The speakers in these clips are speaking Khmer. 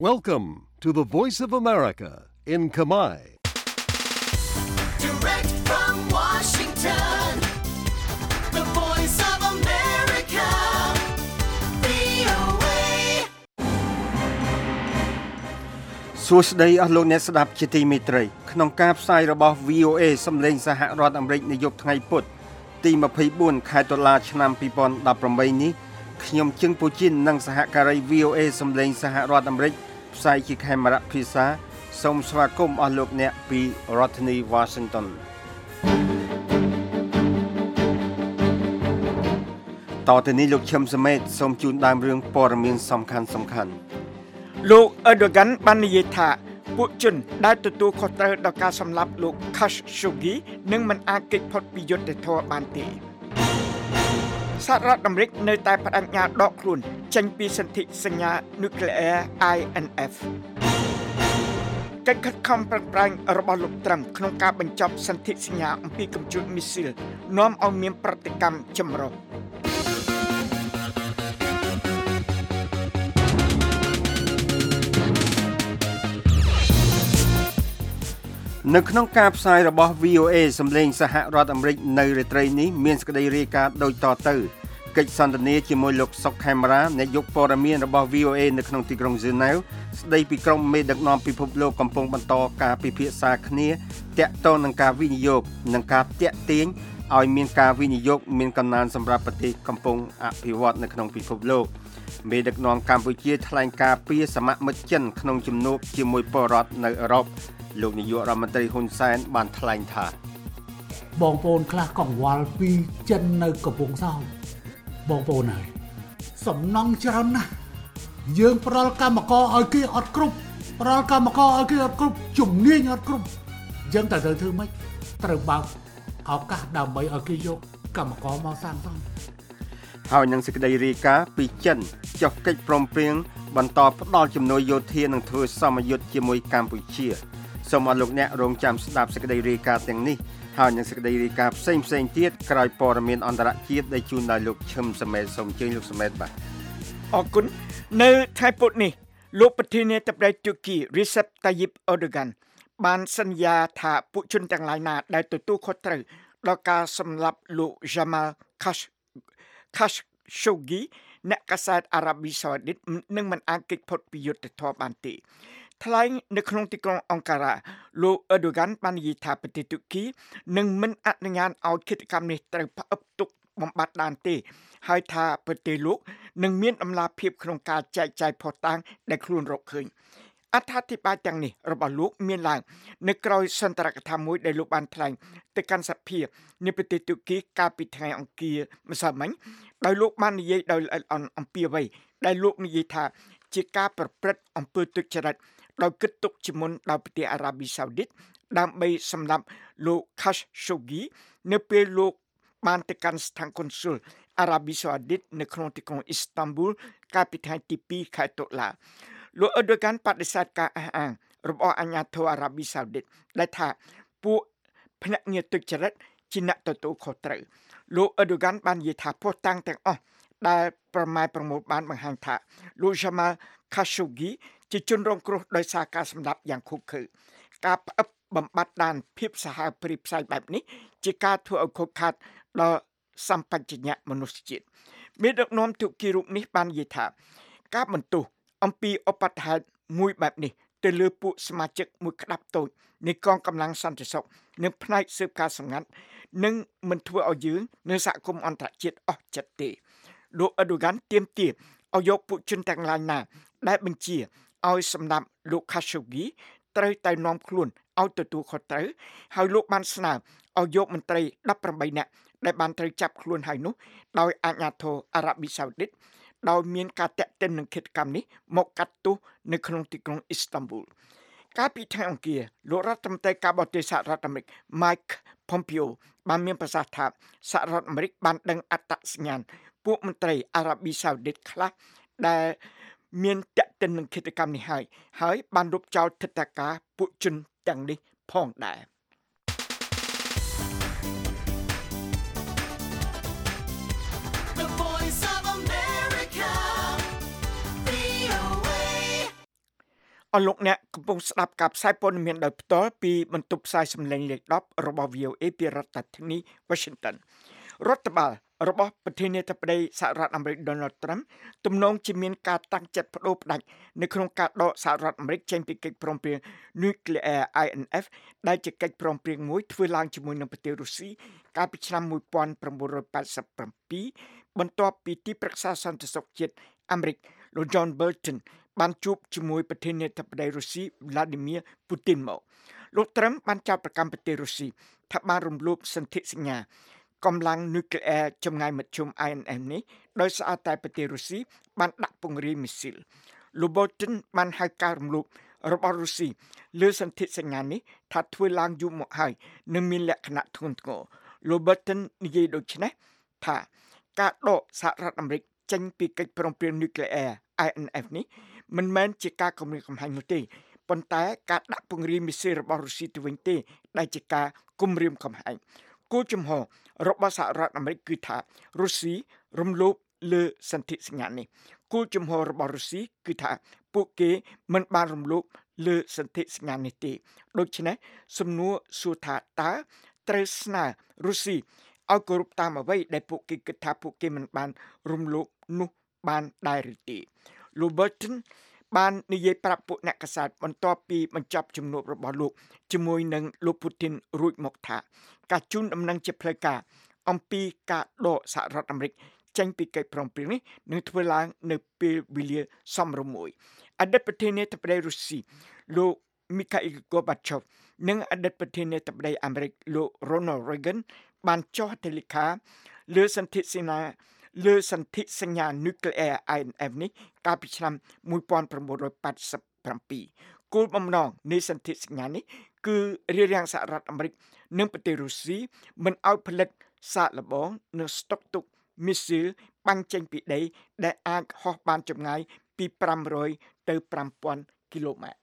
Welcome to the Voice of America in Khmer. Direct from Washington, the Voice of America, VOA. សួស្តីអស់លោកអ្នកស្ដាប់ជាទីមេត្រីក្នុងការផ្សាយរបស់ VOA សម្លេងសហរដ្ឋអាមេរិកនាយប់ថ្ងៃពុធទី24ខែតុលាឆ្នាំ2018នេះខ្ញុំជឹងពូជីននិងសហការី VOA សម្លេងសហរដ្ឋអាមេរិកផ្សាយជាខេមរៈភាសាសូមស្វាគមន៍អស់លោកអ្នកពីរដ្ឋធានី Washington តទៅនេះលោកឈឹមសមេតសូមជូនដើមរឿងព័ត៌មានសំខាន់លោកអឺដូហ្គានបាននិយាយថាពួកជនដែលទទួលខុសត្រូវដល់ការសម្លាប់លោក Khashoggi នឹងមិនអាចគេចផុតពីយុត្តិធម៌បានទេសហរដ្ឋអាមេរិកនៅតែបដិញ្ញាដកខ្លួនចេញពីសន្ធិសញ្ញានុយក្លេអ៊ែរ INF កិច្ចខិតខំប្រឹងប្រែងរបស់លោកត្រាំក្នុងការបញ្ចប់សន្ធិសញ្ញាអំពីកំជួចមីស៊ីលនាំឲ្យមានប្រតិកម្មចម្រុះនៅក្នុងការផ្សាយរបស់ VOA សម្លេងសហរដ្ឋអាមេរិកនៅរាត្រីនេះមានសេចក្តីរាយការណ៍ដូចតទៅកិច្ចសន្ទនាជាមួយលោកសុកខេមរានាយកព័ត៌មានរបស់ VOA នៅក្នុងទីក្រុងហ្សឺណែវស្ដីពីក្រុមមេដឹកនាំពិភពលោកកំពុងបន្តការពិភាក្សាគ្នាទាក់ទងនឹងការវិនិយោគនិងការទាក់ទាញឲ្យមានការវិនិយោគមានកំណើនសម្រាប់ប្រទេសកំពុងអភិវឌ្ឍនៅក្នុងពិភពលោកមេដឹកនាំកម្ពុជាថ្លែងការពីសមមិត្តចិនក្នុងជំនួបជាមួយពលរដ្ឋនៅអឺរ៉ុបលោកនាយករដ្ឋមន្ត្រីហ៊ុនសែនបានថ្លែងថាបងប្អូនខ្លះកង្វល់ពីចិននៅកំពង់សោមបងប្អូនហើយសំណងច្រើនណាស់យើងផ្ដល់កម្មករឲ្យគេអត់គ្រប់ផ្ដល់កម្មករឲ្យគេអត់គ្រប់ជំនាញអត់គ្រប់យើងតែត្រូវធ្វើម៉េចត្រូវបើកឱកាសដើម្បីឲ្យគេយកកម្មករមកសាងសង់ហើយនឹងសេចក្តីរាយការណ៍ពីចិនចុះកិច្ចព្រមព្រៀងបន្តផ្ដល់ជំនួយយោធានិងធ្វើសមយុទ្ធជាមួយកម្ពុជាសូមអរលោកអ្នករងចាំស្ដាប់សេចក្តីរាយការណ៍ទាំងនេះហើយនឹងសេចក្តីរាយការណ៍ផ្សេងទៀតក្រោយព័ត៌មានអន្តរជាតិដែលជូនដោយលោកឈឹមសមេតសូមអញ្ជើញលោកសមេតបាទអរគុណនៅថ្ងៃពុធនេះលោកប្រធានាធិបតីទូគី Recep Tayyip Erdogan បានសន្យាថាពួកជនទាំងឡាយណាដែលទទួលខុសត្រូវដល់ការសម្លាប់លោក Jamal Khashoggi អ្នកកាសែតអារ៉ាប៊ីសាអូឌីតនឹងមិនអាចគេចផុតពីយុត្តិធម៌បានទេថ្លែងនៅក្នុងទីក្រុងអង្ការ៉ាលោកអឺដូហ្គានបាននិយាយថាប្រទេសទូគីនឹងមិនអនុញ្ញាតឲ្យគិតកម្មនេះត្រូវផ្អឹបទុកបំបត្តិបានទេហើយថាប្រទេសលោកនឹងមានអំណាចភាពក្នុងការចែកចាយភស្តុតាងដែលខ្លួនរកឃើញអត្ថាធិប្បាយទាំងនេះរបស់លោកមានឡើងនៅក្រោយសន្ទរកថាមួយដែលលោកបានថ្លែងទៅកាន់សភានៃប្រទេសទូគីកាលពីថ្ងៃអង្គារម្សិលមិញដោយលោកបាននិយាយដោយអំពីអ្វីដែលលោកនិយាយថាជាការប្រព្រឹត្តអំពើទុច្ចរិតដោយគិតទុកជាមុនដោយប្រទេសអារ៉ាប៊ីសាអូឌីតដើម្បីសម្លាប់លោក Khashoggi នៅពេលលោកបានទៅកាន់ស្ថានកុនស៊ុលអារ៉ាប៊ីសាអូឌីតនៅក្នុងទីក្រុងអ៊ីស្តង់ប៊ូលកាលពីថ្ងៃទី2ខែតុលាលោកអឺដូហ្គានបដិសេធការអះអាងរបស់អាជ្ញាធរអារ៉ាប៊ីសាអូឌីតដែលថាពួកភ្នាក់ងារទុច្ចរិតជាអ្នកទទួលខុសត្រូវលោកអឺដូហ្គានបាននិយាយថាភស្តុតាងទាំងអស់ដែលប្រម៉ែប្រមូលបានបង្ហាញថាលោក Jamal Khashoggi ជាជនរងគ្រោះដោយសារការសម្លាប់យ៉ាងឃោរឃៅការផ្អឹបបំបត្តិដានភាពសាហាវព្រាយផ្សាយបែបនេះជាការធ្វើឲ្យខូចខាតដល់សម្បជញ្ញៈមនុស្សជាតិមេដឹកនាំទូគីរូបនេះបាននិយាយថាការបន្ទោសអំពីឧបទ្ទហេតុមួយបែបនេះទៅលើពួកសមាជិកមួយក្តាប់តូចនៃកងកម្លាំងសន្តិសុខនិងផ្នែកស៊ើបការសម្ងាត់នឹងមិនធ្វើឲ្យយើងនៅសហគមន៍អន្តរជាតិអស់ចិត្តទេលោកអឺដូហ្គានទាមទារឲ្យយកពួកជនទាំងឡាយណាដែលបញ្ជាឲ្យសម្លាប់លោក Khashoggi ត្រូវតែនាំខ្លួនឲ្យទទួលខុសត្រូវហើយលោកបានស្នើឲ្យយកមន្ត្រី18នាក់ដែលបានត្រូវចាប់ខ្លួនហើយនោះដោយអាជ្ញាធរអារ៉ាប៊ីសាអូឌីតដោយមានការតាក់ទិននឹងឃាតកម្មនេះមកកាត់ទោសនៅក្នុងទីក្រុងអ៊ីស្តង់ប៊ូលកាលពីថ្ងៃអង្គារលោករដ្ឋមន្ត្រីការបរទេសសហរដ្ឋអាមេរិក Mike Pompeo បានមានប្រសាសន៍ថាសហរដ្ឋអាមេរិកបានដឹងអត្តសញ្ញាណពួកមន្ត្រីអារ៉ាប៊ីសាអូឌីតខ្លះដែលមានតាក់ទិននឹងឃាតកម្មនេះហើយបានរំចោលទិដ្ឋាការពួកជនទាំងនេះផងដែរ The Voice of America, VOA. អស់លោកអ្នកកំពុងស្ដាប់ការផ្សាយព័ត៌មានដោយផ្ទាល់ពីបន្ទប់ផ្សាយសំឡេងលេខ10របស់ VOA ពីរដ្ឋធានី Washington រដ្ឋបាលរបស់ប្រធានាធិបតីសហរដ្ឋអាមេរិក Donald Trump ទំនងជាមានការតាំងចិត្តបដូរផ្ដាច់នៅក្នុងការដកសហរដ្ឋអាមេរិកចេញពីកិច្ចព្រមព្រៀង Nuclear INF ដែលជាកិច្ចព្រមព្រៀងមួយធ្វើឡើងជាមួយនឹងប្រទេសរុស្ស៊ីកាលពីឆ្នាំ1987បន្ទាប់ពីទីប្រឹក្សាសន្តិសុខជាតិអាមេរិកលោក John Bolton បានជួបជាមួយប្រធានាធិបតីរុស្ស៊ី Vladimir Putin មកលោក Trump បានចោទប្រកាន់ប្រទេសរុស្ស៊ីថាបានរំលោភសន្ធិសញ្ញាកម្លាំងនុយក្លេអ៊ែរចម្ងាយមធ្យម INF នេះដោយសារតែប្រទេសរុស្ស៊ីបានដាក់ពង្រាយមីស៊ីលលោក Bolton បានហៅការរំលោភរបស់រុស្ស៊ីលើសន្ធិសញ្ញានេះថាធ្វើឡើងយូរមកហើយនិងមានលក្ខណៈធ្ងន់ធ្ងរលោក Bolton និយាយដូចនេះថាការដកសហរដ្ឋអាមេរិកចេញពីកិច្ចព្រមព្រៀងនុយក្លេអ៊ែរ INF នេះមិនមែនជាការគំរាមកំហែងនោះទេប៉ុន្តែការដាក់ពង្រាយមីស៊ីលរបស់រុស្ស៊ីទៅវិញទេដែលជាការគំរាមកំហែងគោលជំហររបស់សហរដ្ឋអាមេរិកគឺថារុស្ស៊ីរំលោភលើសន្ធិសញ្ញានេះគោលជំហររបស់រុស្ស៊ីគឺថាពួកគេមិនបានរំលោភលើសន្ធិសញ្ញានេះទេដូច្នេះសំណួរសួរថាតើត្រូវស្នើរុស្ស៊ីឲ្យគោរពតាមអ្វីដែលពួកគេគិតថាពួកគេមិនបានរំលោភនោះបានដែរឬទេលោក Bolton បាននិយាយប្រាប់ពួកអ្នកកាសែតបន្ទាប់ពីបញ្ចប់ជំនួបរបស់លោកជាមួយនឹងលោក Putin រួចមកថាការជូនដំណឹងជាផ្លូវការអំពីការដកសហរដ្ឋអាមេរិកចេញពីកិច្ចព្រមព្រៀងនេះនឹងធ្វើឡើងនៅពេលវេលាសមរម្យមួយអតីតប្រធានាធិបតីរុស្ស៊ីលោក Mikhail Gorbachev និងអតីតប្រធានាធិបតីអាមេរិកលោក Ronald Reagan បានចុះហត្ថលេខាលើសន្ធិសញ្ញានុយក្លេអ៊ែរ INF នេះកាលពីឆ្នាំ1987គោលបំណងនៃសន្ធិសញ្ញានេះគឺរារាំងសហរដ្ឋអាមេរិកនិងប្រទេសរុស្ស៊ីមិនឲ្យផលិតសាកល្បងនិងស្តុកទុកមីស៊ីលបាញ់ចេញពីដីដែលអាចហោះបានចម្ងាយពី500ទៅ5000គីឡូម៉ែត្រ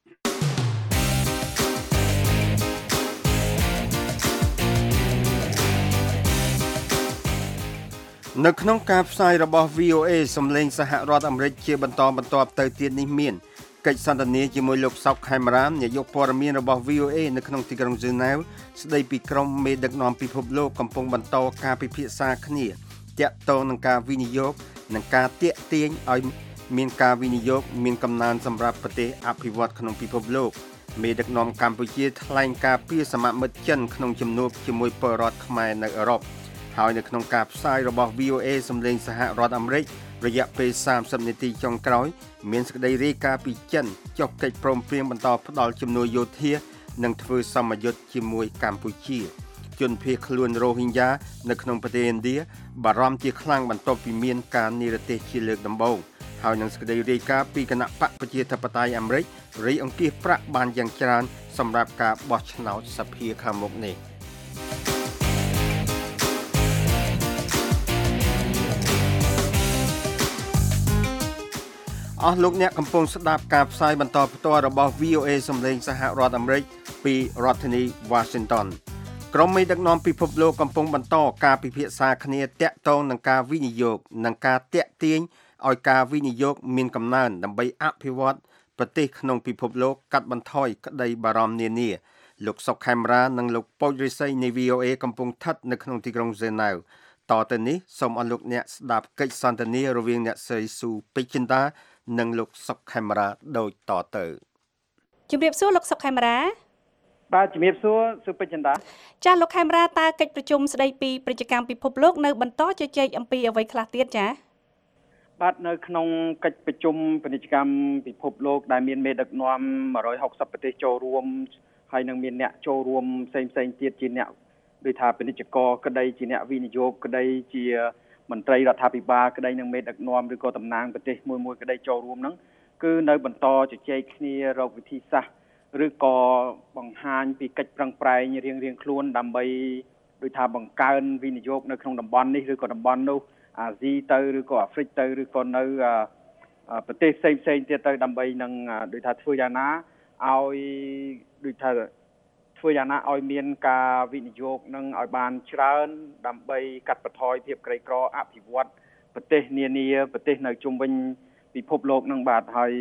នៅក្នុងការផ្សាយរបស់ VOA សំឡេងសហរដ្ឋអាមេរិកជាបន្តបន្ទាប់ទៅទៀតនេះមានកិច្ចសន្ទនាជាមួយលោកសុកខេមរាមនាយកព័ត៌មានរបស់ VOA នៅក្នុងទីក្រុងហ្សឺណែវស្ដីពីក្រុមមេដឹកនាំពិភពលោកកំពុងបន្តការពិភាក្សាគ្នាទាក់ទងនឹងការវិនិយោគនិងការទាក់ទាញឲ្យមានការវិនិយោគមានកំណើនសម្រាប់ប្រទេសអភិវឌ្ឍក្នុងពិភពលោកមេដឹកនាំកម្ពុជាថ្លែងការពីសមមិត្តចិនក្នុងជំនួបជាមួយពលរដ្ឋខ្មែរនៅអឺរ៉ុបហើយនៅក្នុងការផ្សាយរបស់ VOA សំឡេងសហរដ្ឋអាមេរិករយៈពេល30នាទីចុងក្រោយមានសេចក្តីរាយការណ៍ពីចិនចុះកិច្ចព្រមព្រៀងបន្តផ្ដល់ជំនួយយោធានិងធ្វើសមយុទ្ធជាមួយកម្ពុជាជនភៀសខ្លួនរ៉ូហីញ៉ានៅក្នុងប្រទេសឥណ្ឌាបារម្ភជាខ្លាំងបន្ទាប់ពីមានការនិរទេសជាលើកដំបូងហើយនឹងសេចក្តីរាយការណ៍ពីគណៈបកប្រជាធិបតេយ្យអាមេរិករាយអង្គាសប្រាក់បានយ៉ាងច្រើនសម្រាប់ការបោះឆ្នោតសភាខាងមុខនេះអស់លោកអ្នកកំពុងស្ដាប់ការផ្សាយបន្តផ្ទាល់របស់ VOA សំឡេងសហរដ្ឋអាមេរិកពីរដ្ឋធានី Washington ក្រុមមេដឹកនាំពិភពលោកកំពុងបន្តការពិភាក្សាគ្នាទាក់ទងនឹងការវិនិយោគនិងការទាក់ទាញឲ្យការវិនិយោគមានកំណើនដើម្បីអភិវឌ្ឍប្រទេសក្នុងពិភពលោកកាត់បន្ថយក្តីបារម្ភនានាលោកសុកខេមរានិងលោកពូចរិស័យនៃ VOA កំពុងស្ថិតនៅក្នុងទីក្រុងហ្សឺណែវតទៅនេះសូមអរលោកអ្នកស្ដាប់កិច្ចសន្ទនារវាងអ្នកស្រីស៊ូពេជ្រចិន្តានិងលោកសុកខេមរាដូចតទៅជំរាបសួរលោកសុកខេមរាបាទជំរាបសួរស៊ូពេជ្រចិន្តាចាលោកខេមរាតើកិច្ចប្រជុំស្ដីពីពាណិជ្ជកម្មពិភពលោកនៅបន្តជជែកអំពីអ្វីខ្លះទៀតចាបាទនៅក្នុងកិច្ចប្រជុំពាណិជ្ជកម្មពិភពលោកដែលមានមេដឹកនាំ160ប្រទេសចូលរួមហើយនឹងមានអ្នកចូលរួមផ្សេងទៀតជាអ្នកដូចថាពាណិជ្ជករក្តីជាអ្នកវិនិយោគក្តីជាមន្ត្រីរដ្ឋាភិបាលក្តីនឹងមេដឹកនាំឬក៏តំណាងប្រទេសមួយក្តីចូលរួមហ្នឹងគឺនៅបន្តជជែកគ្នារកវិធីសាស្ត្រឬក៏បង្ហាញពីកិច្ចប្រឹងប្រែងរៀងខ្លួនដើម្បីដូចថាបង្កើនវិនិយោគនៅក្នុងតំបន់នេះឬក៏តំបន់នោះអាស៊ីទៅឬក៏អាហ្វ្រិកទៅឬក៏នៅប្រទេសផ្សេងទៀតទៅដើម្បីនឹងដូចថាធ្វើយ៉ាងណាឲ្យដូចថាធ្វើយ៉ាងណាឲ្យមានការវិនិយោគនឹងឲ្យបានច្រើនដើម្បីកាត់បន្ថយភាពក្រីក្រអភិវឌ្ឍប្រទេសនានាប្រទេសនៅជុំវិញពិភពលោកនឹងបាទហើយ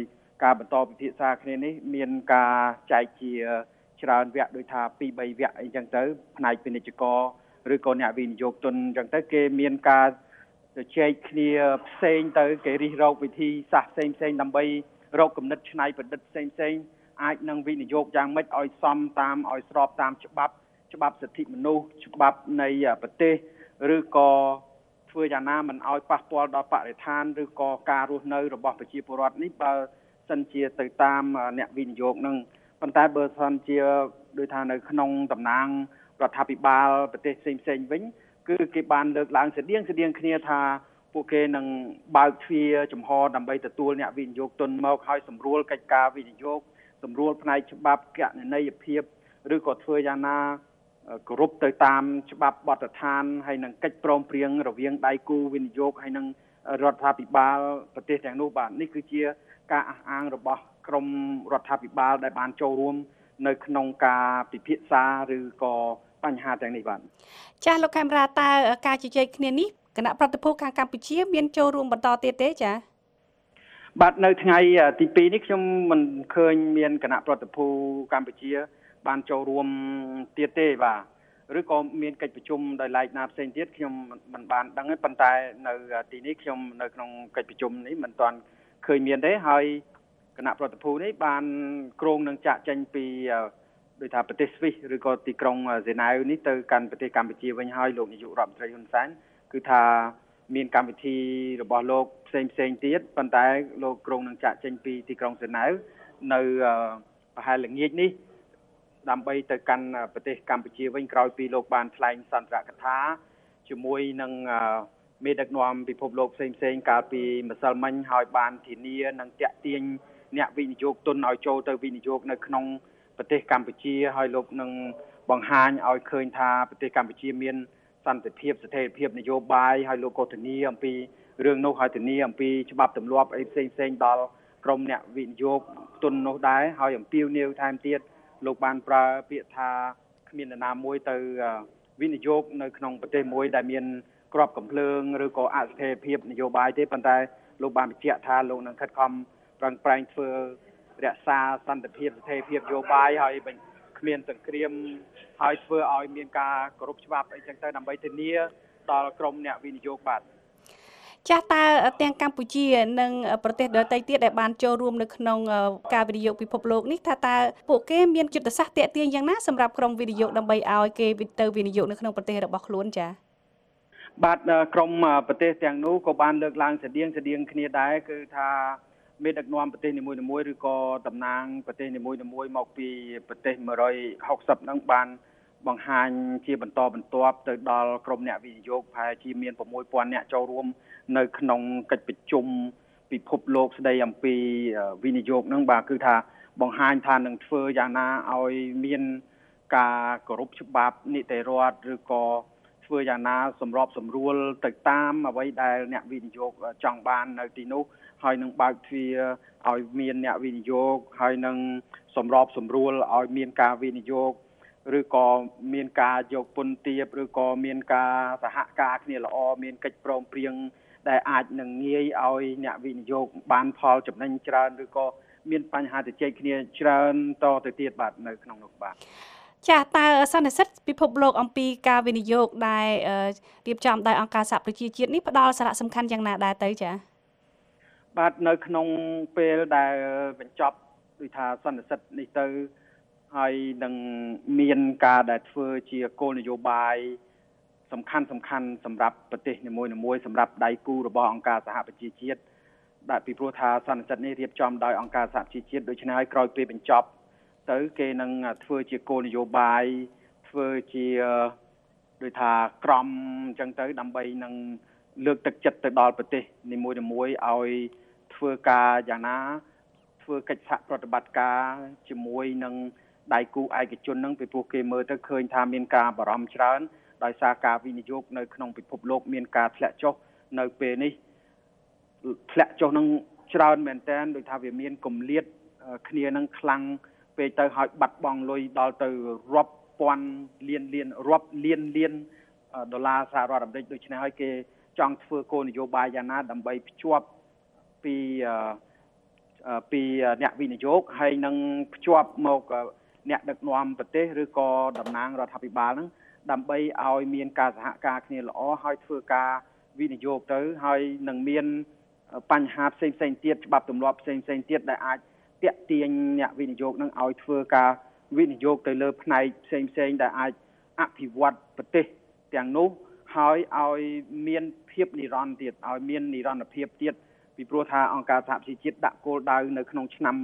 ការបន្តពិភាក្សាគ្នានេះមានការចែកជាច្រើនវគ្គដូចថា 2-3 វគ្គអីចឹងទៅផ្នែកពាណិជ្ជករឬក៏អ្នកវិនិយោគទុនចឹងទៅគេមានការជែកគ្នាផ្សេងទៅគេរិះរកវិធីសាស្ត្រផ្សេងដើម្បីរកគំនិតច្នៃប្រឌិតផ្សេងអាចនឹងវិនិយោគយ៉ាងម៉េចឲ្យសមតាមឲ្យស្របតាមច្បាប់សិទ្ធិមនុស្សច្បាប់នៃប្រទេសឬក៏ធ្វើយ៉ាងណាមិនឲ្យប៉ះពាល់ដល់បរិស្ថានឬក៏ការរស់នៅរបស់ប្រជាពលរដ្ឋនេះបើសិនជាទៅតាមអ្នកវិនិយោគនឹងប៉ុន្តែបើសិនជាដូចថានៅក្នុងតំណាងរដ្ឋាភិបាលប្រទេសផ្សេងវិញគឺគេបានលើកឡើងស្តៀងគ្នាថាពួកគេនឹងបើកទ្វារចំហដើម្បីទទួលអ្នកវិនិយោគទុនមកឲ្យសម្រួលកិច្ចការវិនិយោគសម្រួលផ្នែកច្បាប់គណនេយ្យភាពឬក៏ធ្វើយ៉ាងណាគោរពទៅតាមច្បាប់បទដ្ឋានហើយនឹងកិច្ចព្រមព្រៀងរវាងដៃគូវិនិយោគហើយនឹងរដ្ឋាភិបាលប្រទេសទាំងនោះបាទនេះគឺជាការអះអាងរបស់ក្រមរដ្ឋាភិបាលដែលបានចូលរួមនៅក្នុងការពិភាក្សាឬក៏បញ្ហាទាំងនេះបាទចាស់លោកខេមរាតើការជជែកគ្នានេះគណៈប្រតិភូខាងកម្ពុជាមានចូលរួមបន្តទៀតទេចា៎បាទនៅថ្ងៃទី2នេះខ្ញុំមិនឃើញមានគណៈប្រតិភូកម្ពុជាបានចូលរួមទៀតទេបាទឬក៏មានកិច្ចប្រជុំដោយឡែកណាផ្សេងទៀតខ្ញុំមិនបានដឹងទេប៉ុន្តែនៅទីនេះខ្ញុំនៅក្នុងកិច្ចប្រជុំនេះមិនទាន់ឃើញមានទេហើយគណៈប្រតិភូនេះបានគ្រោងនឹងចាក់ចេញពីដោយថាប្រទេសស្វីសឬក៏ទីក្រុងហ្សឺណែវនេះទៅកាន់ប្រទេសកម្ពុជាវិញហើយលោកនាយករដ្ឋមន្ត្រីហ៊ុនសែនគឺថាមានកម្មវិធីរបស់លោកផ្សេងទៀតប៉ុន្តែលោកគ្រោងនឹងចាក់ចេញពីទីក្រុងហ្សឺណែវនៅប្រហែលល្ងាចនេះដើម្បីទៅកាន់ប្រទេសកម្ពុជាវិញក្រោយពីលោកបានថ្លែងសន្ទរកថាជាមួយនឹងមេដឹកនាំពិភពលោកផ្សេងកាលពីម្សិលមិញហើយបានធានានឹងតាក់ទាញអ្នកវិនិយោគទុនឲ្យចូលទៅវិនិយោគនៅក្នុងប្រទេសកម្ពុជាហើយលោកនឹងបង្ហាញឲ្យឃើញថាប្រទេសកម្ពុជាមានសន្តិភាពស្ថិរភាពនយោបាយហើយលោកក៏ធានាអំពីរឿងនោះហើយធានាអំពីច្បាប់ទម្លាប់អីផ្សេងដល់ក្រុមអ្នកវិនិយោគទុននោះដែរហើយអំពាវនាវថែមទៀតលោកបានប្រើពាក្យថាគ្មាននរណាមួយទៅវិនិយោគនៅក្នុងប្រទេសមួយដែលមានក្របកំភ្លើងឬក៏អស្ថិរភាពនយោបាយទេប៉ុន្តែលោកបានបញ្ជាក់ថាលោកនឹងខិតខំប្រឹងប្រែងធ្វើរក្សាសន្តិភាពស្ថិរភាពនយោបាយហើយគ្មានសង្គ្រាមហើយធ្វើឲ្យមានការគោរពច្បាប់អីចឹងទៅដើម្បីធានាដល់ក្រុមអ្នកវិនិយោគបាទចាស់តើទាំងកម្ពុជានិងប្រទេសដទៃទៀតដែលបានចូលរួមនៅក្នុងការវិនិយោគពិភពលោកនេះថាតើពួកគេមានយុទ្ធសាស្ត្រទាក់ទាញយ៉ាងណាសម្រាប់ក្រុមវិនិយោគដើម្បីឲ្យគេទៅវិនិយោគនៅក្នុងប្រទេសរបស់ខ្លួនចា៎បាទក្រុមប្រទេសទាំងនោះក៏បានលើកឡើងស្តៀងគ្នាដែរគឺថាមេដឹកនាំប្រទេសនីមួយៗឬក៏តំណាងប្រទេសនីមួយៗមកពីប្រទេស160ហ្នឹងបានបង្ហាញជាបន្តបន្ទាប់ទៅដល់ក្រុមអ្នកវិនិយោគប្រហែលជាមាន 6,000 អ្នកចូលរួមនៅក្នុងកិច្ចប្រជុំពិភពលោកស្ដីអំពីវិនិយោគហ្នឹងបាទគឺថាបង្ហាញថានឹងធ្វើយ៉ាងណាឲ្យមានការគោរពច្បាប់នីតិរដ្ឋឬក៏ធ្វើយ៉ាងណាសម្របសម្រួលទៅតាមអ្វីដែលអ្នកវិនិយោគចង់បាននៅទីនោះហើយនឹងបើកទ្វារឲ្យមានអ្នកវិនិយោគហើយនឹងសម្របសម្រួលឲ្យមានការវិនិយោគឬក៏មានការយកពន្ធទាបឬក៏មានការសហការគ្នាល្អមានកិច្ចព្រមព្រៀងដែលអាចនឹងងាយឲ្យអ្នកវិនិយោគបានផលចំណេញច្រើនឬក៏មានបញ្ហាជជែកគ្នាច្រើនតទៅទៀតបាទនៅក្នុងនោះបាទចាតើសន្និសីទពិភពលោកអំពីការវិនិយោគដែលរៀបចំដោយអង្គការសហប្រជាជាតិនេះផ្ដល់សារៈសំខាន់យ៉ាងណាដែរទៅចាបាទនៅក្នុងពេលដែលបញ្ចប់ដូចថាសន្និសីទនេះទៅហើយនឹងមានការដែលធ្វើជាគោលនយោបាយសំខាន់សម្រាប់ប្រទេសនីមួយៗសម្រាប់ដៃគូរបស់អង្គការសហប្រជាជាតិដែលពីព្រោះថាសន្និសីទនេះរៀបចំដោយអង្គការសហប្រជាជាតិដូច្នេះហើយក្រោយពេលបញ្ចប់ទៅគេនឹងធ្វើជាគោលនយោបាយធ្វើជាដូចថាក្រមអញ្ចឹងទៅដើម្បីនឹងលើកទឹកចិត្តទៅដល់ប្រទេសនីមួយៗឲ្យធ្វើការយ៉ាងណាធ្វើកិច្ចសហប្រតិបត្តិការជាមួយនឹងដៃគូឯកជននឹងពីព្រោះគេមើលទៅឃើញថាមានការបារម្ភច្រើនដោយសារការវិនិយោគនៅក្នុងពិភពលោកមានការធ្លាក់ចុះនៅពេលនេះធ្លាក់ចុះនឹងច្រើនមែនទែនដោយថាវាមានគម្លាតគ្នានឹងខ្លាំងពេកទៅហើយបាត់បង់លុយដល់ទៅរាប់ពាន់លានរាប់លានដុល្លារសហរដ្ឋអាមេរិកដូច្នេះហើយគេចង់ធ្វើគោលនយោបាយយ៉ាងណាដើម្បីភ្ជាប់ពីពីអ្នកវិនិយោគហើយនឹងភ្ជាប់មកអ្នកដឹកនាំប្រទេសឬក៏តំណាងរដ្ឋាភិបាលហ្នឹងដើម្បីឲ្យមានការសហការគ្នាល្អហើយធ្វើការវិនិយោគទៅហើយនឹងមានបញ្ហាផ្សេងទៀតច្បាប់ទម្លាប់ផ្សេងទៀតដែលអាចទាក់ទាញអ្នកវិនិយោគនឹងឲ្យធ្វើការវិនិយោគទៅលើផ្នែកផ្សេងដែលអាចអភិវឌ្ឍប្រទេសទាំងនោះហើយឲ្យមានភាពនិរន្តរ៍ទៀតឲ្យមាននិរន្តរភាពទៀតពីព្រោះថាអង្គការសហប្រជាជាតិដាក់គោលដៅនៅក្នុងឆ្នាំ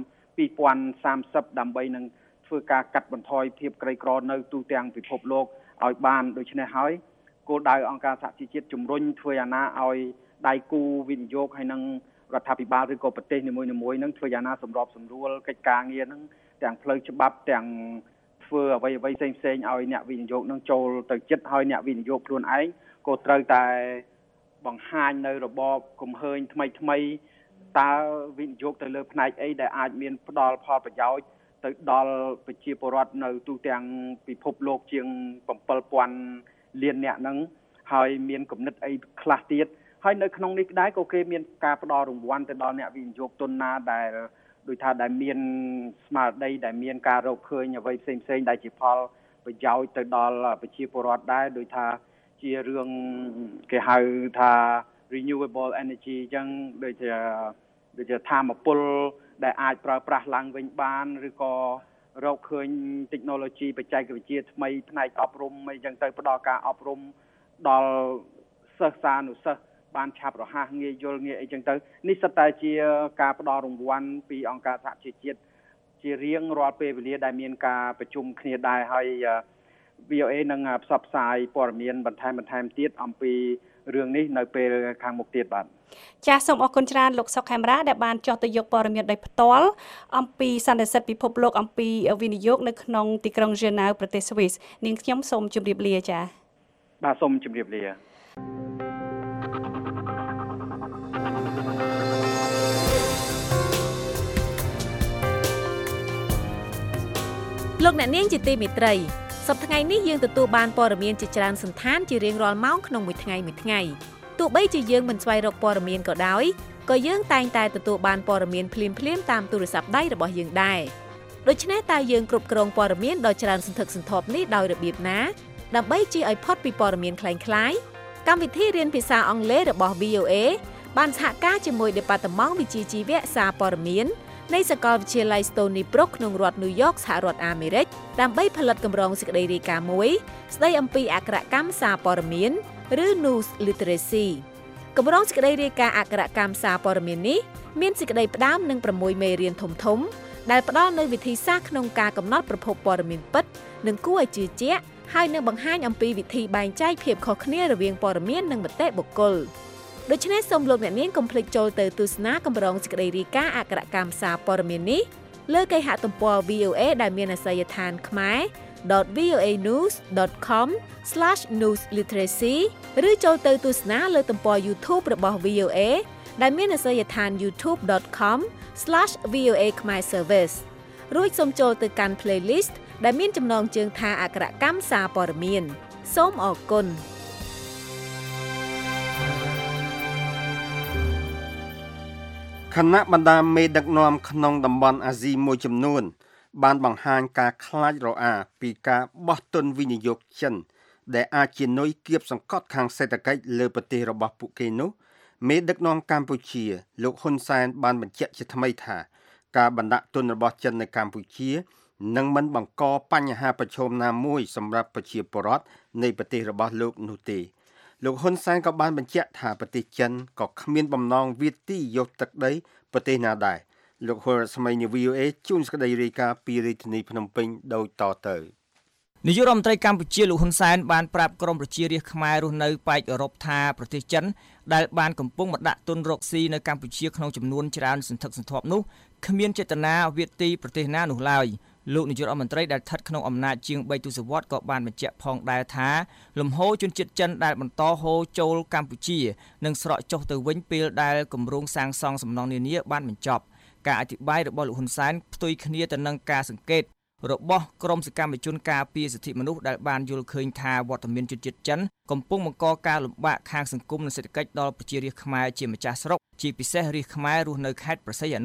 2030ដើម្បីនឹងធ្វើការកាត់បន្ថយភាពក្រីក្រនៅទូទាំងពិភពលោកឲ្យបានដូច្នេះហើយគោលដៅអង្គការសហជីវជាតិជំរុញធ្វើយ៉ាងណាឲ្យដៃគូវិនិយោគហើយនឹងរដ្ឋាភិបាលឬក៏ប្រទេសនីមួយៗនឹងធ្វើយ៉ាងណាសម្របសម្រួលកិច្ចការងារនឹងទាំងផ្លូវច្បាប់ទាំងធ្វើអ្វីផ្សេងឲ្យអ្នកវិនិយោគនឹងចូលទៅចិត្តហើយអ្នកវិនិយោគខ្លួនឯងក៏ត្រូវតែបង្ហាញនៅរបបគំហើញថ្មីតើវិនិយោគទៅលើផ្នែកអីដែលអាចមានផ្ដល់ផលប្រយោជន៍ទៅដល់ប្រជាពលរដ្ឋនៅទូទាំងពិភពលោកជាង 7,000 លានអ្នកហ្នឹងហើយមានគំនិតអីខ្លះទៀតហើយនៅក្នុងនេះដែរក៏គេមានការផ្ដល់រង្វាន់ទៅដល់អ្នកវិនិយោគទុនណាដែលដោយថាដែលមានស្មារតីដែលមានការរកឃើញអ្វីផ្សេងដែលជាផលប្រយោជន៍ទៅដល់ប្រជាពលរដ្ឋដែរដោយថាជារឿងគេហៅថា renewable energy អញ្ចឹងដូចជាធម្មពលដែលអាចប្រើប្រាស់ឡើងវិញបានឬក៏រកឃើញ technology បច្ចេកវិទ្យាថ្មីផ្នែកអប់រំអីចឹងទៅផ្ដល់ការអប់រំដល់សិស្សានុសិស្សបានឆាប់រហ័សងាយយល់ងាយអីចឹងទៅនេះសិតតែជាការផ្ដល់រង្វាន់ពីអង្គការសហជីវជាតិជារៀងរាល់ពេលវេលាដែលមានការប្រជុំគ្នាដែរហើយ VOA នឹងផ្សព្វផ្សាយព័ត៌មានបន្ថែមទៀតអំពីរឿងនេះនៅពេលខាងមុខទៀតបាទចាសសូមអរគុណច្រើនលោកសុកខេមរាដែលបានចោះទៅយកព័ត៌មានដោយផ្ទាល់អំពីសន្និសីទពិភពលោកអំពីវិនិយោគនៅក្នុងទីក្រុងហ្សឺណែវប្រទេសស្វីសនាងខ្ញុំសូមជម្រាបលាចាបាទសូមជម្រាបលាលោកអ្នកនាងជាទីមេត្រីសប្តាហ៍ថ្ងៃនេះយើងទទួលបានព័ត៌មានជាច្រើនសន្តានជារៀងរាល់ម៉ោងក្នុងមួយថ្ងៃទោះបីជាយើងមិនស្វែងរកព័ត៌មានក៏ដោយក៏យើងតែងតែទទួលបានព័ត៌មានភ្លាមតាមទូរស័ព្ទដៃរបស់យើងដែរដូច្នេះតើយើងគ្រប់គ្រងព័ត៌មានដ៏ច្រើនសន្ធឹកសន្ធាប់នេះដោយរបៀបណាដើម្បីជៀសឲ្យផុតពីព័ត៌មានคล้ายៗកម្មវិធីរៀនភាសាអង់គ្លេសរបស់ VOA បានសហការជាមួយ Department វិជ្ជាជីវៈសារព័ត៌មាននៃសាកលវិទ្យាល័យ Stony Brook ក្នុងរដ្ឋ New York សហរដ្ឋអាមេរិកដើម្បីផលិតកម្រងសេចក្តីរាយការណ៍មួយស្តីអំពីអក្ខរកម្មសារព័ត៌មានឬ News Literacy កម្រងសេចក្តីរាយការណ៍អក្ខរកម្មសារព័ត៌មាននេះមានសេចក្តីផ្ដើមនឹង6មេរៀនធំដែលផ្ដល់នូវវិធីសាស្ត្រក្នុងការកំណត់ប្រភពព័ត៌មានពិតនិងគួរឲ្យជឿជាក់ហើយនឹងបង្ហាញអំពីវិធីបែងចែកភាពខុសគ្នារវាងព័ត៌មាននិងមតិបុគ្គលដូច្នេះសូមលោកអ្នកនាងកុំភ្លេចចូលទៅទស្សនាកម្រងសេចក្តីរាយការណ៍អក្ខរកម្មសារព័ត៌មាននេះលើគេហទំព័រ VOA ដែលមានអាសយដ្ឋានkhmer.voanews.com/newsliteracy ឬចូលទៅទស្សនាលើទំព័រ YouTube របស់ VOA ដែលមានអាសយដ្ឋាន youtube.com/VOA Khmer Service រួចសូមចូលទៅកាន់ playlist ដែលមានចំណងជើងថាអក្ខរកម្មសារព័ត៌មានសូមអរគុណគណៈបណ្ដាមេដឹកនាំក្នុងតំបន់អាស៊ីមួយចំនួនបានបង្ហាញការខ្លាចរអាពីការបោះទុនវិនិយោគចិនដែលអាចជានុយគៀបសង្កត់ខាងសេដ្ឋកិច្ចលើប្រទេសរបស់ពួកគេនោះមេដឹកនាំកម្ពុជាលោកហ៊ុនសែនបានបញ្ជាក់ជាថ្មីថាការបណ្ដាក់ទុនរបស់ចិននៅកម្ពុជានឹងមិនបង្កបញ្ហាប្រឈមណាមួយសម្រាប់ប្រជាពលរដ្ឋនៃប្រទេសរបស់លោកនោះទេលោកហ៊ុនសែនក៏បានបញ្ជាក់ថាប្រទេសចិនក៏គ្មានបំណងវាទីយកទឹកដីប្រទេសណាដែរលោកហ៊ុនស្មីនី VOA ជួនសេចក្តីរាយការណ៍ពីរាជធានីភ្នំពេញដូចតទៅនាយករដ្ឋមន្ត្រីកម្ពុជាលោកហ៊ុនសែនបានប្រាប់ក្រុមប្រជារាស្ត្រខ្មែររស់នៅប៉ែកអឺរ៉ុបថាប្រទេសចិនដែលបានកំពុងមកដាក់ទុនរកស៊ីនៅកម្ពុជាក្នុងចំនួនច្រើនសន្ធឹកសន្ធាប់នោះគ្មានចេតនាវាទីប្រទេសណានោះឡើយលោកនាយករដ្ឋមន្ត្រីដែលស្ថិតក្នុងអំណាចជាង3ទសវត្សរ៍ក៏បានបញ្ជាក់ផងដែរថាលំហូរជនជាតិចិនដែលបន្តហូរចូលកម្ពុជានឹងស្រកចុះទៅវិញពេលដែលគម្រោងសាងសង់សំណង់នានាបានបញ្ចប់ការអធិប្បាយរបស់លោកហ៊ុនសែនផ្ទុយគ្នាទៅនឹងការសង្កេតរបស់ក្រមសកម្មជនការពារសិទ្ធិមនុស្សដែលបានយល់ឃើញថាវត្តមានជនជាតិចិនកំពុងបង្កការលំបាកខាងសង្គមនិងសេដ្ឋកិច្ចដល់ប្រជារាស្ត្រខ្មែរជាម្ចាស់ស្រុកជាពិសេសរាស្ត្រខ្មែររស់នៅខេត្តព្រះសីហនុ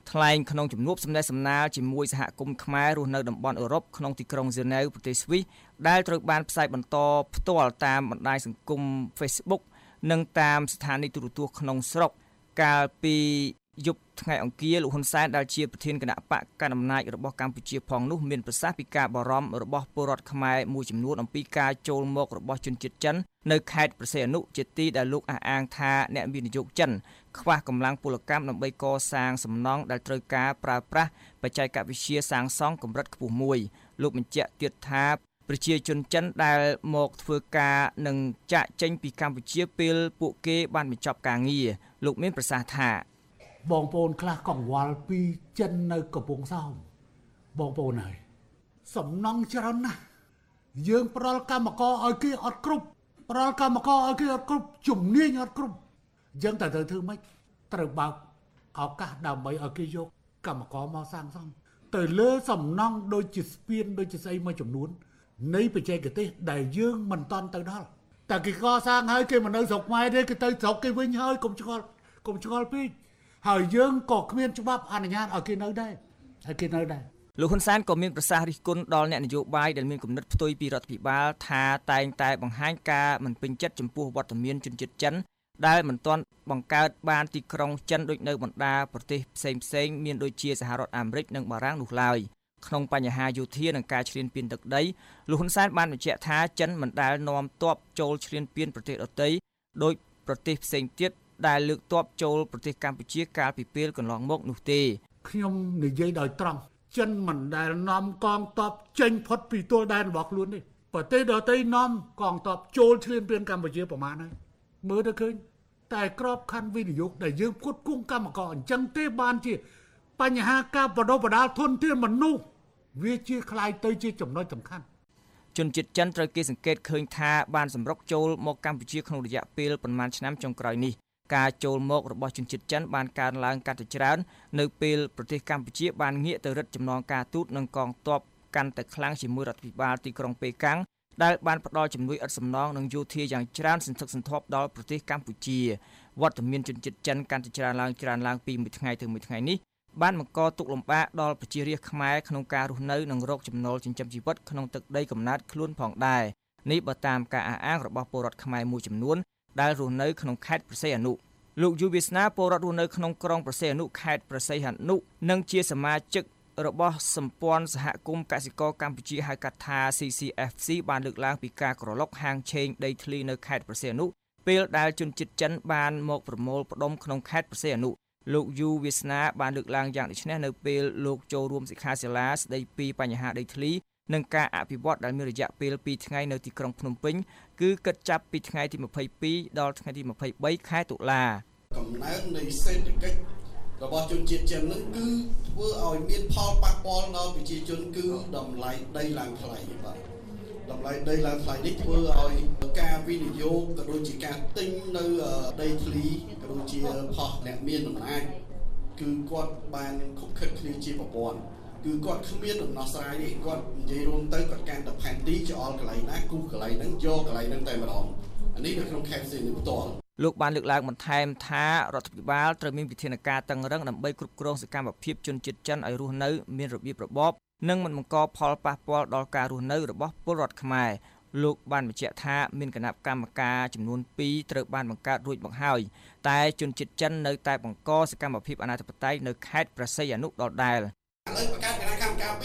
ថ្លែងក្នុងជំនួបសម្ដែងសម្ដាលជាមួយសហគមន៍ខ្មែររស់នៅតំបន់អឺរ៉ុបក្នុងទីក្រុងហ្សឺណែវប្រទេសស្វីសដែលត្រូវបានផ្សាយបន្តផ្ទាល់តាមបណ្ដាញសង្គម Facebook និងតាមស្ថានីយទូរទស្សន៍ក្នុងស្រុកកាលពីយប់ថ្ងៃអង្គារលោកហ៊ុនសែនដែលជាប្រធានគណៈបកកណ្ដាលអំណាចរបស់កម្ពុជាផងនោះមានប្រសាសន៍ពីការបារម្ភរបស់ពលរដ្ឋខ្មែរមួយចំនួនអំពីការចូលមករបស់ជនជាតិចិននៅខេត្តព្រះសីហនុជាទីដែលលោកអះអាងថាអ្នកវិនិយោគចិនខ្វះកម្លាំងពលកម្មដើម្បីកសាងសំណង់ដែលត្រូវការប្រើប្រាស់បច្ចេកវិទ្យាសាងសង់កម្រិតខ្ពស់មួយលោកបញ្ជាក់ទៀតថាប្រជាជនចិនដែលមកធ្វើការនឹងចាក់ចេញពីកម្ពុជាពេលពួកគេបានបញ្ចប់ការងារលោកមានប្រសាសន៍ថាបងប្អូនខ្លះកង្វល់ពីចិននៅកំពង់សោមបងប្អូនហើយសំណង់ច្រើនណាស់យើងផ្ដល់កម្មករឲ្យគេអត់គ្រប់ផ្ដល់កម្មករឲ្យគេអត់គ្រប់ជំនាញអត់គ្រប់យើងតែត្រូវធ្វើម៉េចត្រូវបើកឱកាសដើម្បីឲ្យគេយកកម្មករមកសាងសង់ទៅលើសំណង់ដូចជាស្ពានដូចជាស្អីមួយចំនួននៃបច្ចេកទេសដែលយើងមិនតាន់ទៅដល់តែគេកសាងហើយគេមិននៅស្រុកខ្មែរទេគេទៅស្រុកគេវិញហើយកុំឆ្ងល់ពេកហើយយើងក៏គ្មានច្បាប់អនុញ្ញាតឲ្យគេនៅដែរលោកហ៊ុនសែនក៏មានប្រសាសន៍រិះគន់ដល់អ្នកនយោបាយដែលមានគំនិតផ្ទុយពីរដ្ឋាភិបាលថាតែងតែបង្ហាញការមិនពេញចិត្តចំពោះវត្តមានជនជាតិចិនដែលមិនទាន់បង្កើតបានទីក្រុងចិនដូចនៅបណ្ដាប្រទេសផ្សេងមានដូចជាសហរដ្ឋអាមេរិកនិងបារាំងនោះឡើយក្នុងបញ្ហាយោធានិងការឈ្លានពានទឹកដីលោកហ៊ុនសែនបានបញ្ជាក់ថាចិនមិនដែលនាំទ័ពចូលឈ្លានពានប្រទេសដទៃដោយប្រទេសផ្សេងទៀតដែលលើកទ័ពចូលប្រទេសកម្ពុជាកាលពីពេលកន្លងមកនោះទេខ្ញុំនិយាយដោយត្រង់ចិនមិនដែលនាំកងទ័ពចេញផុតពីទួលដែនរបស់ខ្លួនទេប្រទេសដទៃនាំកងទ័ពចូលឈ្លានពានកម្ពុជាប្រមាណហើយមើលទៅឃើញតែក្របខ័ណ្ឌវិនិយោគដែលយើងផ្គត់ផ្គង់កម្មករអញ្ចឹងទេបានជាបញ្ហាការបដិបដាលធនធានមនុស្សវាជាคล้ายទៅជាចំណុចសំខាន់ជនជាតិចិនត្រូវគេសង្កេតឃើញថាបានសម្រុកចូលមកកម្ពុជាក្នុងរយៈពេលប្រមាណឆ្នាំចុងក្រោយនេះការចូលមករបស់ជនជាតិចិនបានកើនឡើងកាន់តែច្រើននៅពេលប្រទេសកម្ពុជាបានងាកទៅរឹតចំណងការទូតនិងកងទ័ពកាន់តែខ្លាំងជាមួយរដ្ឋាភិបាលទីក្រុងប៉េកាំងដែលបានផ្ដល់ជំនួយឥតសំណងនិងយោធាយ៉ាងច្រើនសន្ធឹកសន្ធាប់ដល់ប្រទេសកម្ពុជាវត្តមានជនជាតិចិនកាន់តែច្រើនឡើងពីមួយថ្ងៃទៅមួយថ្ងៃនេះបានបង្កទុក្ខលំបាកដល់ប្រជារាស្ត្រខ្មែរក្នុងការរស់នៅនិងរកចំណូលចិញ្ចឹមជីវិតក្នុងទឹកដីកំណើតខ្លួនផងដែរនេះបើតាមការអះអាងរបស់ពលរដ្ឋខ្មែរមួយចំនួនដែលរស់នៅក្នុងខេត្តព្រះសីហនុលោកយុវាសនាពលរដ្ឋរស់នៅក្នុងក្រុងព្រះសីហនុខេត្តព្រះសីហនុនិងជាសមាជិករបស់សម្ព័ន្ធសហគមន៍កសិករកម្ពុជាហៅកាត់ថា CCFC បានលើកឡើងពីការក្រឡុកហាងឆេងដីធ្លីនៅខេត្តព្រះសីហនុពេលដែលជនជាតិចិនបានមកប្រមូលផ្ដុំក្នុងខេត្តព្រះសីហនុលោកយុវាសនាបានលើកឡើងយ៉ាងដូចនេះនៅពេលលោកចូលរួមសិក្ខាសាលាស្ដីពីបញ្ហាដីធ្លីនិងការអភិវឌ្ឍដែលមានរយៈពេល2ថ្ងៃនៅទីក្រុងភ្នំពេញគឺគិតចាប់ពីថ្ងៃទី22ដល់ថ្ងៃទី23ខែតុលាកំណើននៃសេដ្ឋកិច្ចរបស់ជនជាតិចិននឹងគឺធ្វើឲ្យមានផលប៉ះពាល់ដល់ប្រជាជនគឺតម្លៃដីឡើងថ្លៃបាទតម្លៃដីឡើងថ្លៃនេះធ្វើឲ្យការវិនិយោគក៏ដូចជាការទិញនៅដីធ្លីក៏ដូចជាផុសអ្នកមានអំណាចគឺគាត់បានខុបខិតគ្នាជាប្រព័ន្ធគឺគាត់គ្មានដំណោះស្រាយនេះគាត់និយាយរួមទៅគាត់កាន់តែផែនទីចោលកន្លែងណាគូសកន្លែងហ្នឹងយកកន្លែងហ្នឹងតែម្ដងអានេះនៅក្នុងខេត្តផ្សេងនេះផ្ទាល់លោកបានលើកឡើងបន្ថែមថារដ្ឋាភិបាលត្រូវមានវិធានការតឹងរ៉ឹងដើម្បីគ្រប់គ្រងសកម្មភាពជនជាតិចិនឲ្យរស់នៅមានរបៀបរបបនិងមិនបង្កផលប៉ះពាល់ដល់ការរស់នៅរបស់ពលរដ្ឋខ្មែរលោកបានបញ្ជាក់ថាមានគណៈកម្មការចំនួន2ត្រូវបានបង្កើតរួចមកហើយតែជនជាតិចិននៅតែបង្កសកម្មភាពអនាធិបតេយ្យនៅខេត្តព្រះសីហនុដដែលឥឡូវបង្កើតគណៈកម្មការ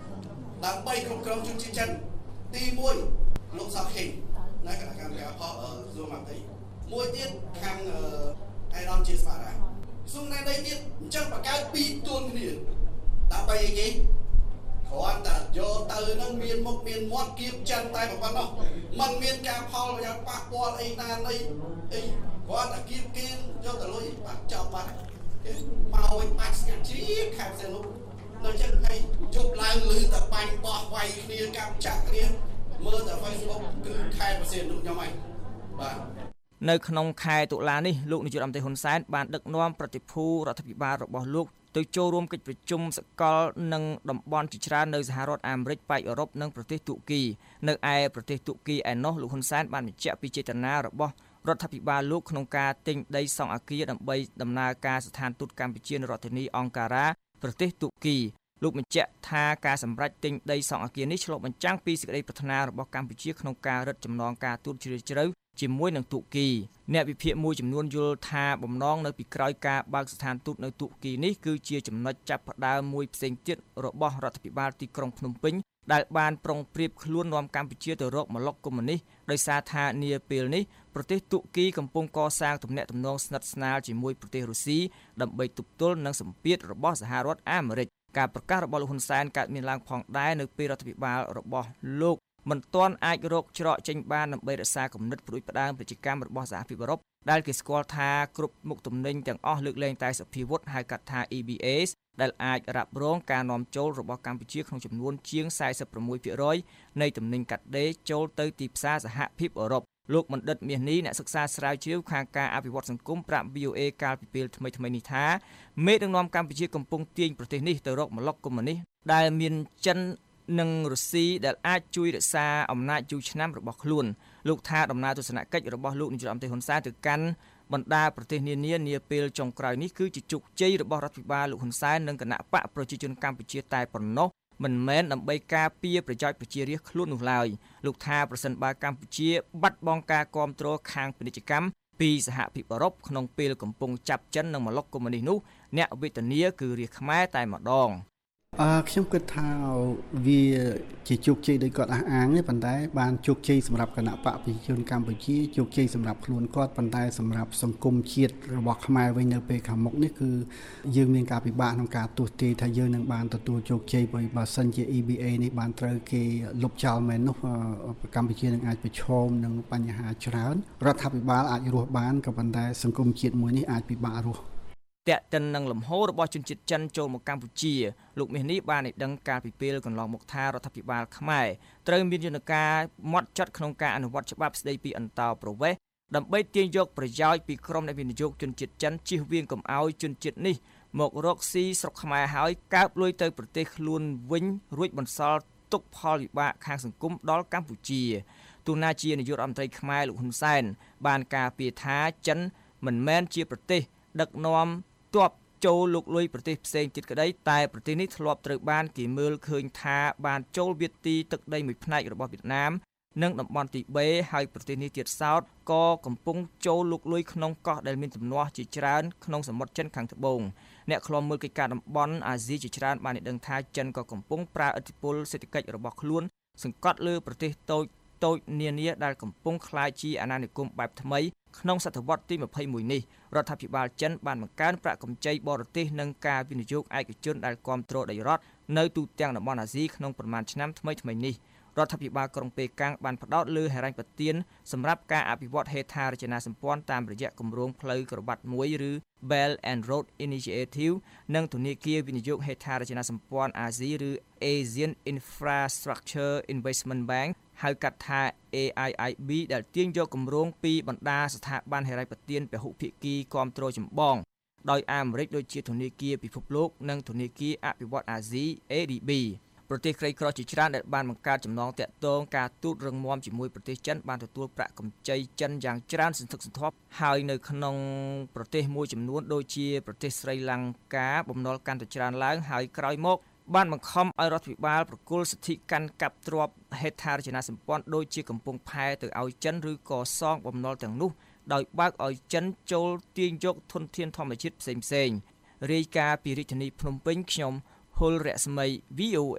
2ដើម្បីគ្រប់គ្រងជនជាតិចិនទី1លោកសាខេងនៅគណៈកម្មការផលសួរមកទីមួយទៀតខាងអេរ៉ានជាស្មារតីសុំនៅដីទៀតអញ្ចឹងបង្កើត2ទួនគ្នាដើម្បីអីគេគ្រាន់តែយកទៅនឹងមានមុខមានមាត់គៀបចិនតែប៉ុណ្ណោះมันមានការផលប្រយោជន៍ប៉ះពាល់អីណានៃអីគ្រាន់តែគៀបគេយកទៅលុយបាត់ចប់បាត់មកវិញបាច់ស្ងាត់ជាខែផ្សេងនោះនៅចឹងហើយជប់ឡើងលឺតែបាញ់បោះវាយគ្នាកម្មចាក់គ្នាមើលតែ Facebook គឺខែផ្សេងនោះខ្ញុំហើយបាទនៅក្នុងខែតុលានេះលោកនាយករដ្ឋមន្ត្រីហ៊ុនសែនបានដឹកនាំប្រតិភូរដ្ឋាភិបាលរបស់លោកទៅចូលរួមកិច្ចប្រជុំសកលនិងតំបន់ជាច្រើននៅសហរដ្ឋអាមេរិកប៉ែកអឺរ៉ុបនិងប្រទេសទូគីនៅឯប្រទេសទូគីឯណោះលោកហ៊ុនសែនបានបញ្ជាក់ពីចេតនារបស់រដ្ឋាភិបាលលោកក្នុងការទិញដីសង់អគារដើម្បីដំណើរការស្ថានទូតកម្ពុជានៅរដ្ឋធានីអង្ការ៉ាប្រទេសទូគីលោកបញ្ជាក់ថាការសម្រេចទិញដីសង់អគារនេះឆ្លុះបញ្ចាំងពីសេចក្តីប្រាថ្នារបស់កម្ពុជាក្នុងការរឹតចំណងការទូតជ្រាលជ្រៅជាមួយនឹងទូគីអ្នកវិភាគមួយចំនួនយល់ថាបំណងនៅពីក្រោយការបើកស្ថានទូតនៅទូគីនេះគឺជាចំណុចចាប់ផ្ដើមមួយផ្សេងទៀតរបស់រដ្ឋាភិបាលទីក្រុងភ្នំពេញដែលបានប្រុងប្រៀបខ្លួននាំកម្ពុជាទៅរកម៉្លុកកុម្មុយនីសដោយសារថានាពេលនេះប្រទេសទូគីកំពុងកសាងទំនាក់ទំនងស្និទ្ធស្នាលជាមួយប្រទេសរុស្ស៊ីដើម្បីទប់ទល់នឹងសម្ពាធរបស់សហរដ្ឋអាមេរិកការប្រកាសរបស់លោកហ៊ុនសែនកើតមានឡើងផងដែរនៅពេលរដ្ឋាភិបាលរបស់លោកមិនទាន់អាចរកច្រកចេញបានដើម្បីរក្សាគំនិតផ្ដួចផ្ដើមពាណិជ្ជកម្មរបស់សហភាពអឺរ៉ុបដែលគេស្គាល់ថាគ្រប់មុខទំនិញទាំងអស់លើកលែងតែសភាវុធហៅកាត់ថា EBAs ដែលអាចរ៉ាប់រងការនាំចូលរបស់កម្ពុជាក្នុងចំនួនជាង 46% នៃទំនិញកាត់ដេរចូលទៅទីផ្សារសហភាពអឺរ៉ុបលោកបណ្ឌិតមាសនេះអ្នកសិក្សាស្រាវជ្រាវខាងការអភិវឌ្ឍសង្គមប្រាប់ VOA កាលពីពេលថ្មីៗនេះថាមេដឹកនាំកម្ពុជាកំពុងទាញប្រទេសនេះទៅរកម៉្លុកកុម្មុយនីសដែលមានចិននិងរុស្ស៊ីដែលអាចជួយរក្សាអំណាចយូរឆ្នាំរបស់ខ្លួនលោកថាដំណើរទស្សនកិច្ចរបស់លោកនាយករដ្ឋមន្ត្រីហ៊ុនសែនទៅកាន់បណ្ដាប្រទេសនានានាពេលចុងក្រោយនេះគឺជាជោគជ័យរបស់រដ្ឋាភិបាលលោកហ៊ុនសែននិងគណៈបកប្រជាជនកម្ពុជាតែប៉ុណ្ណោះមិនមែនដើម្បីការពារប្រយោជន៍ប្រជារាស្ត្រខ្លួននោះឡើយលោកថាប្រសិនបើកម្ពុជាបាត់បង់ការគ្រប់គ្រងខាងពាណិជ្ជកម្មពីសហភាពអឺរ៉ុបក្នុងពេលកំពុងចាប់ចិននិងម៉្លុកកុម្មុយនីសនោះអ្នកវេទនាគឺរាជខ្មែរតែម្ដងខ្ញុំគិតថាវាជាជោគជ័យដោយគាត់អះអាងទេប៉ុន្តែបានជោគជ័យសម្រាប់គណៈបកប្រជាជនកម្ពុជាជោគជ័យសម្រាប់ខ្លួនគាត់ប៉ុន្តែសម្រាប់សង្គមជាតិរបស់ខ្មែរវិញនៅពេលខាងមុខនេះគឺយើងមានការពិបាកក្នុងការទស្សន៍ទាយថាយើងនឹងបានទទួលជោគជ័យបើសិនជា EBA នេះបានត្រូវគេលុបចោលមែននោះកម្ពុជានឹងអាចប្រឈមនឹងបញ្ហាច្រើនរដ្ឋាភិបាលអាចរស់បានក៏ប៉ុន្តែសង្គមជាតិមួយនេះអាចពិបាករស់តែកតិននឹងលំហូររបស់ជនជាតិចិនចូលមកកម្ពុជាលោកមាសនេះបានឲ្យដឹងកាលពីពេលកន្លងមកថារដ្ឋាភិបាលខ្មែរត្រូវមានយន្តការម៉ត់ចត់ក្នុងការអនុវត្តច្បាប់ស្តីពីអន្តោប្រវេសន៍ដើម្បីទាញយកប្រយោជន៍ពីក្រុមអ្នកវិនិយោគជនជាតិចិនជៀសវាងកុំឲ្យជនជាតិនេះមករកស៊ីស្រុកខ្មែរហើយកើបលុយទៅប្រទេសខ្លួនវិញរួចបន្សល់ទុកផលវិបាកខាងសង្គមដល់កម្ពុជាទូណាជានាយករដ្ឋមន្ត្រីខ្មែរលោកហ៊ុនសែនបានការពារថាចិនមិនមែនជាប្រទេសដឹកនាំទ័ពចូលលុកលុយប្រទេសផ្សេងទៀតក្តីតែប្រទេសនេះធ្លាប់ត្រូវបានគេមើលឃើញថាបានចូលវាទីទឹកដីមួយផ្នែករបស់វៀតណាមនិងតំបន់ទីបេហើយប្រទេសនេះទៀតសោតក៏កំពុងចូលលុកលុយក្នុងកោះដែលមានទំនាស់ជាច្រើនក្នុងសមុទ្រចិនខាងត្បូងអ្នកឃ្លាំមើលកិច្ចការតំបន់អាស៊ីជាច្រើនបានដឹងថាចិនក៏កំពុងប្រើឥទ្ធិពលសេដ្ឋកិច្ចរបស់ខ្លួនសង្កត់លើប្រទេសតូចនានាដែលកំពុងក្លាយជាអាណានិគមបែបថ្មីក្នុងសតវត្សទី21នេះរដ្ឋាភិបាលចិនបានបង្កើនប្រាក់កម្ចីបរទេសនិងការវិនិយោគឯកជនដែលគាំទ្រដោយរដ្ឋនៅទូទាំងតំបន់អាស៊ីក្នុងប្រមាណឆ្នាំថ្មីនេះរដ្ឋាភិបាលក្រុងប៉េកាំងបានផ្ដោតលើហិរញ្ញប្បទានសម្រាប់ការអភិវឌ្ឍហេដ្ឋារចនាសម្ព័ន្ធតាមរយៈគម្រោងផ្លូវក្របាត់មួយឬ Belt and Road Initiative និងធនាគារវិនិយោគហេដ្ឋារចនាសម្ព័ន្ធអាស៊ីឬ Asian Infrastructure Investment Bank ហៅកាត់ថា AIIB ដែលទាញយកគម្រោងពីបណ្ដាស្ថាប័នហិរញ្ញប្បទានពហុភាគីគាំទ្រចម្បងដោយអាមេរិកដូចជាធនាគារពិភពលោកនិងធនាគារអភិវឌ្ឍន៍អាស៊ី ADB ប្រទេសក្រីក្រជាច្រើនដែលបានបង្កើតចំណងតាក់ទងការទូតរឹងមាំជាមួយប្រទេសចិនបានទទួលប្រាក់កម្ចីចិនយ៉ាងច្រើនសន្ធឹកសន្ធាប់ហើយនៅក្នុងប្រទេសមួយចំនួនដូចជាប្រទេសស្រីលង្កាបំណុលកាន់តែច្រើនឡើងហើយក្រោយមកបានបង្ខំឲ្យរដ្ឋាភិបាលប្រគល់សិទ្ធិកាន់កាប់ទ្រព្យហេដ្ឋារចនាសម្ព័ន្ធដូចជាកំពង់ផែទៅឲ្យចិនឬក៏សងបំណុលទាំងនោះដោយបើកឲ្យចិនចូលទាញយកធនធានធម្មជាតិផ្សេងៗរាយការណ៍ពីរាជធានីភ្នំពេញខ្ញុំហុលរស្មី VOA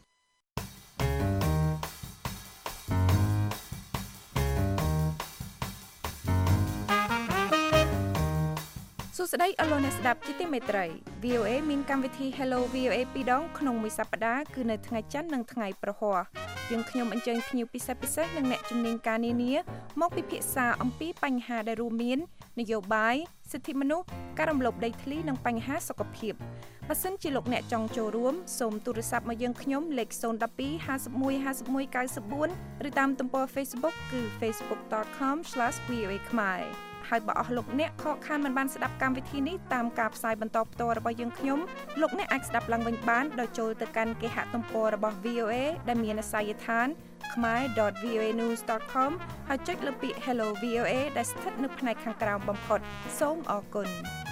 សួស្តីអស់លោកអ្នកស្ដាប់ជាទីមេត្រី VOA មានកម្មវិធី Hello VOA ពីរដងក្នុងមួយសប្តាហ៍គឺនៅថ្ងៃច័ន្ទនិងថ្ងៃប្រហ័សយើងខ្ញុំអញ្ជើញភ្ញៀវពិសេសនិងអ្នកជំនាញការនានាមកពិភាក្សាអំពីបញ្ហាដែលរួមមាននយោបាយសិទ្ធិមនុស្សការរំលោភដីធ្លីនិងបញ្ហាសុខភាពបើសិនជាលោកអ្នកចង់ចូលរួមសូមទូរស័ព្ទមកយើងខ្ញុំលេខ012 51 51 94ឬតាមទំព័រ Facebook គឺ facebook.com/voa ខ្មែរហើយបើអស់លោកអ្នកខកខានមិនបានស្ដាប់កម្មវិធីនេះតាមការផ្សាយបន្តផ្ទាល់របស់យើងខ្ញុំលោកអ្នកអាចស្ដាប់ឡើងវិញបានដោយចូលទៅកាន់គេហទំព័ររបស់ VOA ដែលមានអាសយដ្ឋានkhmer.voanews.com ហើយចុចលើពាក្យ Hello VOA ដែលស្ថិតនៅផ្នែកខាងក្រោមបំផុតសូមអរគុណ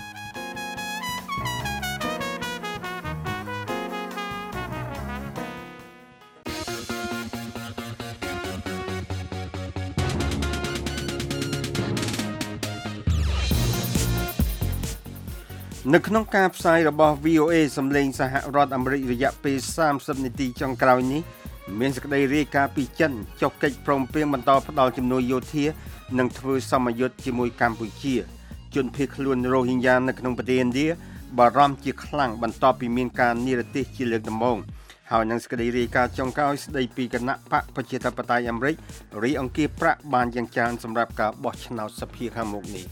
នៅក្នុងការផ្សាយរបស់ VOA សម្លេងសហរដ្ឋអាមេរិករយៈពេល30នាទីចុងក្រោយនេះមានសេចក្តីរាយការណ៍ពីចិនចុះកិច្ចព្រមព្រៀងបន្តផ្តល់ជំនួយយោធានិងធ្វើសមយុទ្ធជាមួយកម្ពុជាជនភៀសខ្លួនរ៉ូហីញ៉ានៅក្នុងប្រទេសឥណ្ឌាបារម្ភជាខ្លាំងបន្ទាប់ពីមានការនិរទេសជាលើកដំបូងហើយនឹងសេចក្តីរាយការណ៍ចុងក្រោយស្តីពីគណៈបកប្រជាធិបតេយ្យអាមេរិករីអង្គាសប្រាក់បានយ៉ាងច្រើនសម្រាប់ការបោះឆ្នោតសភាខាងមុខនេះ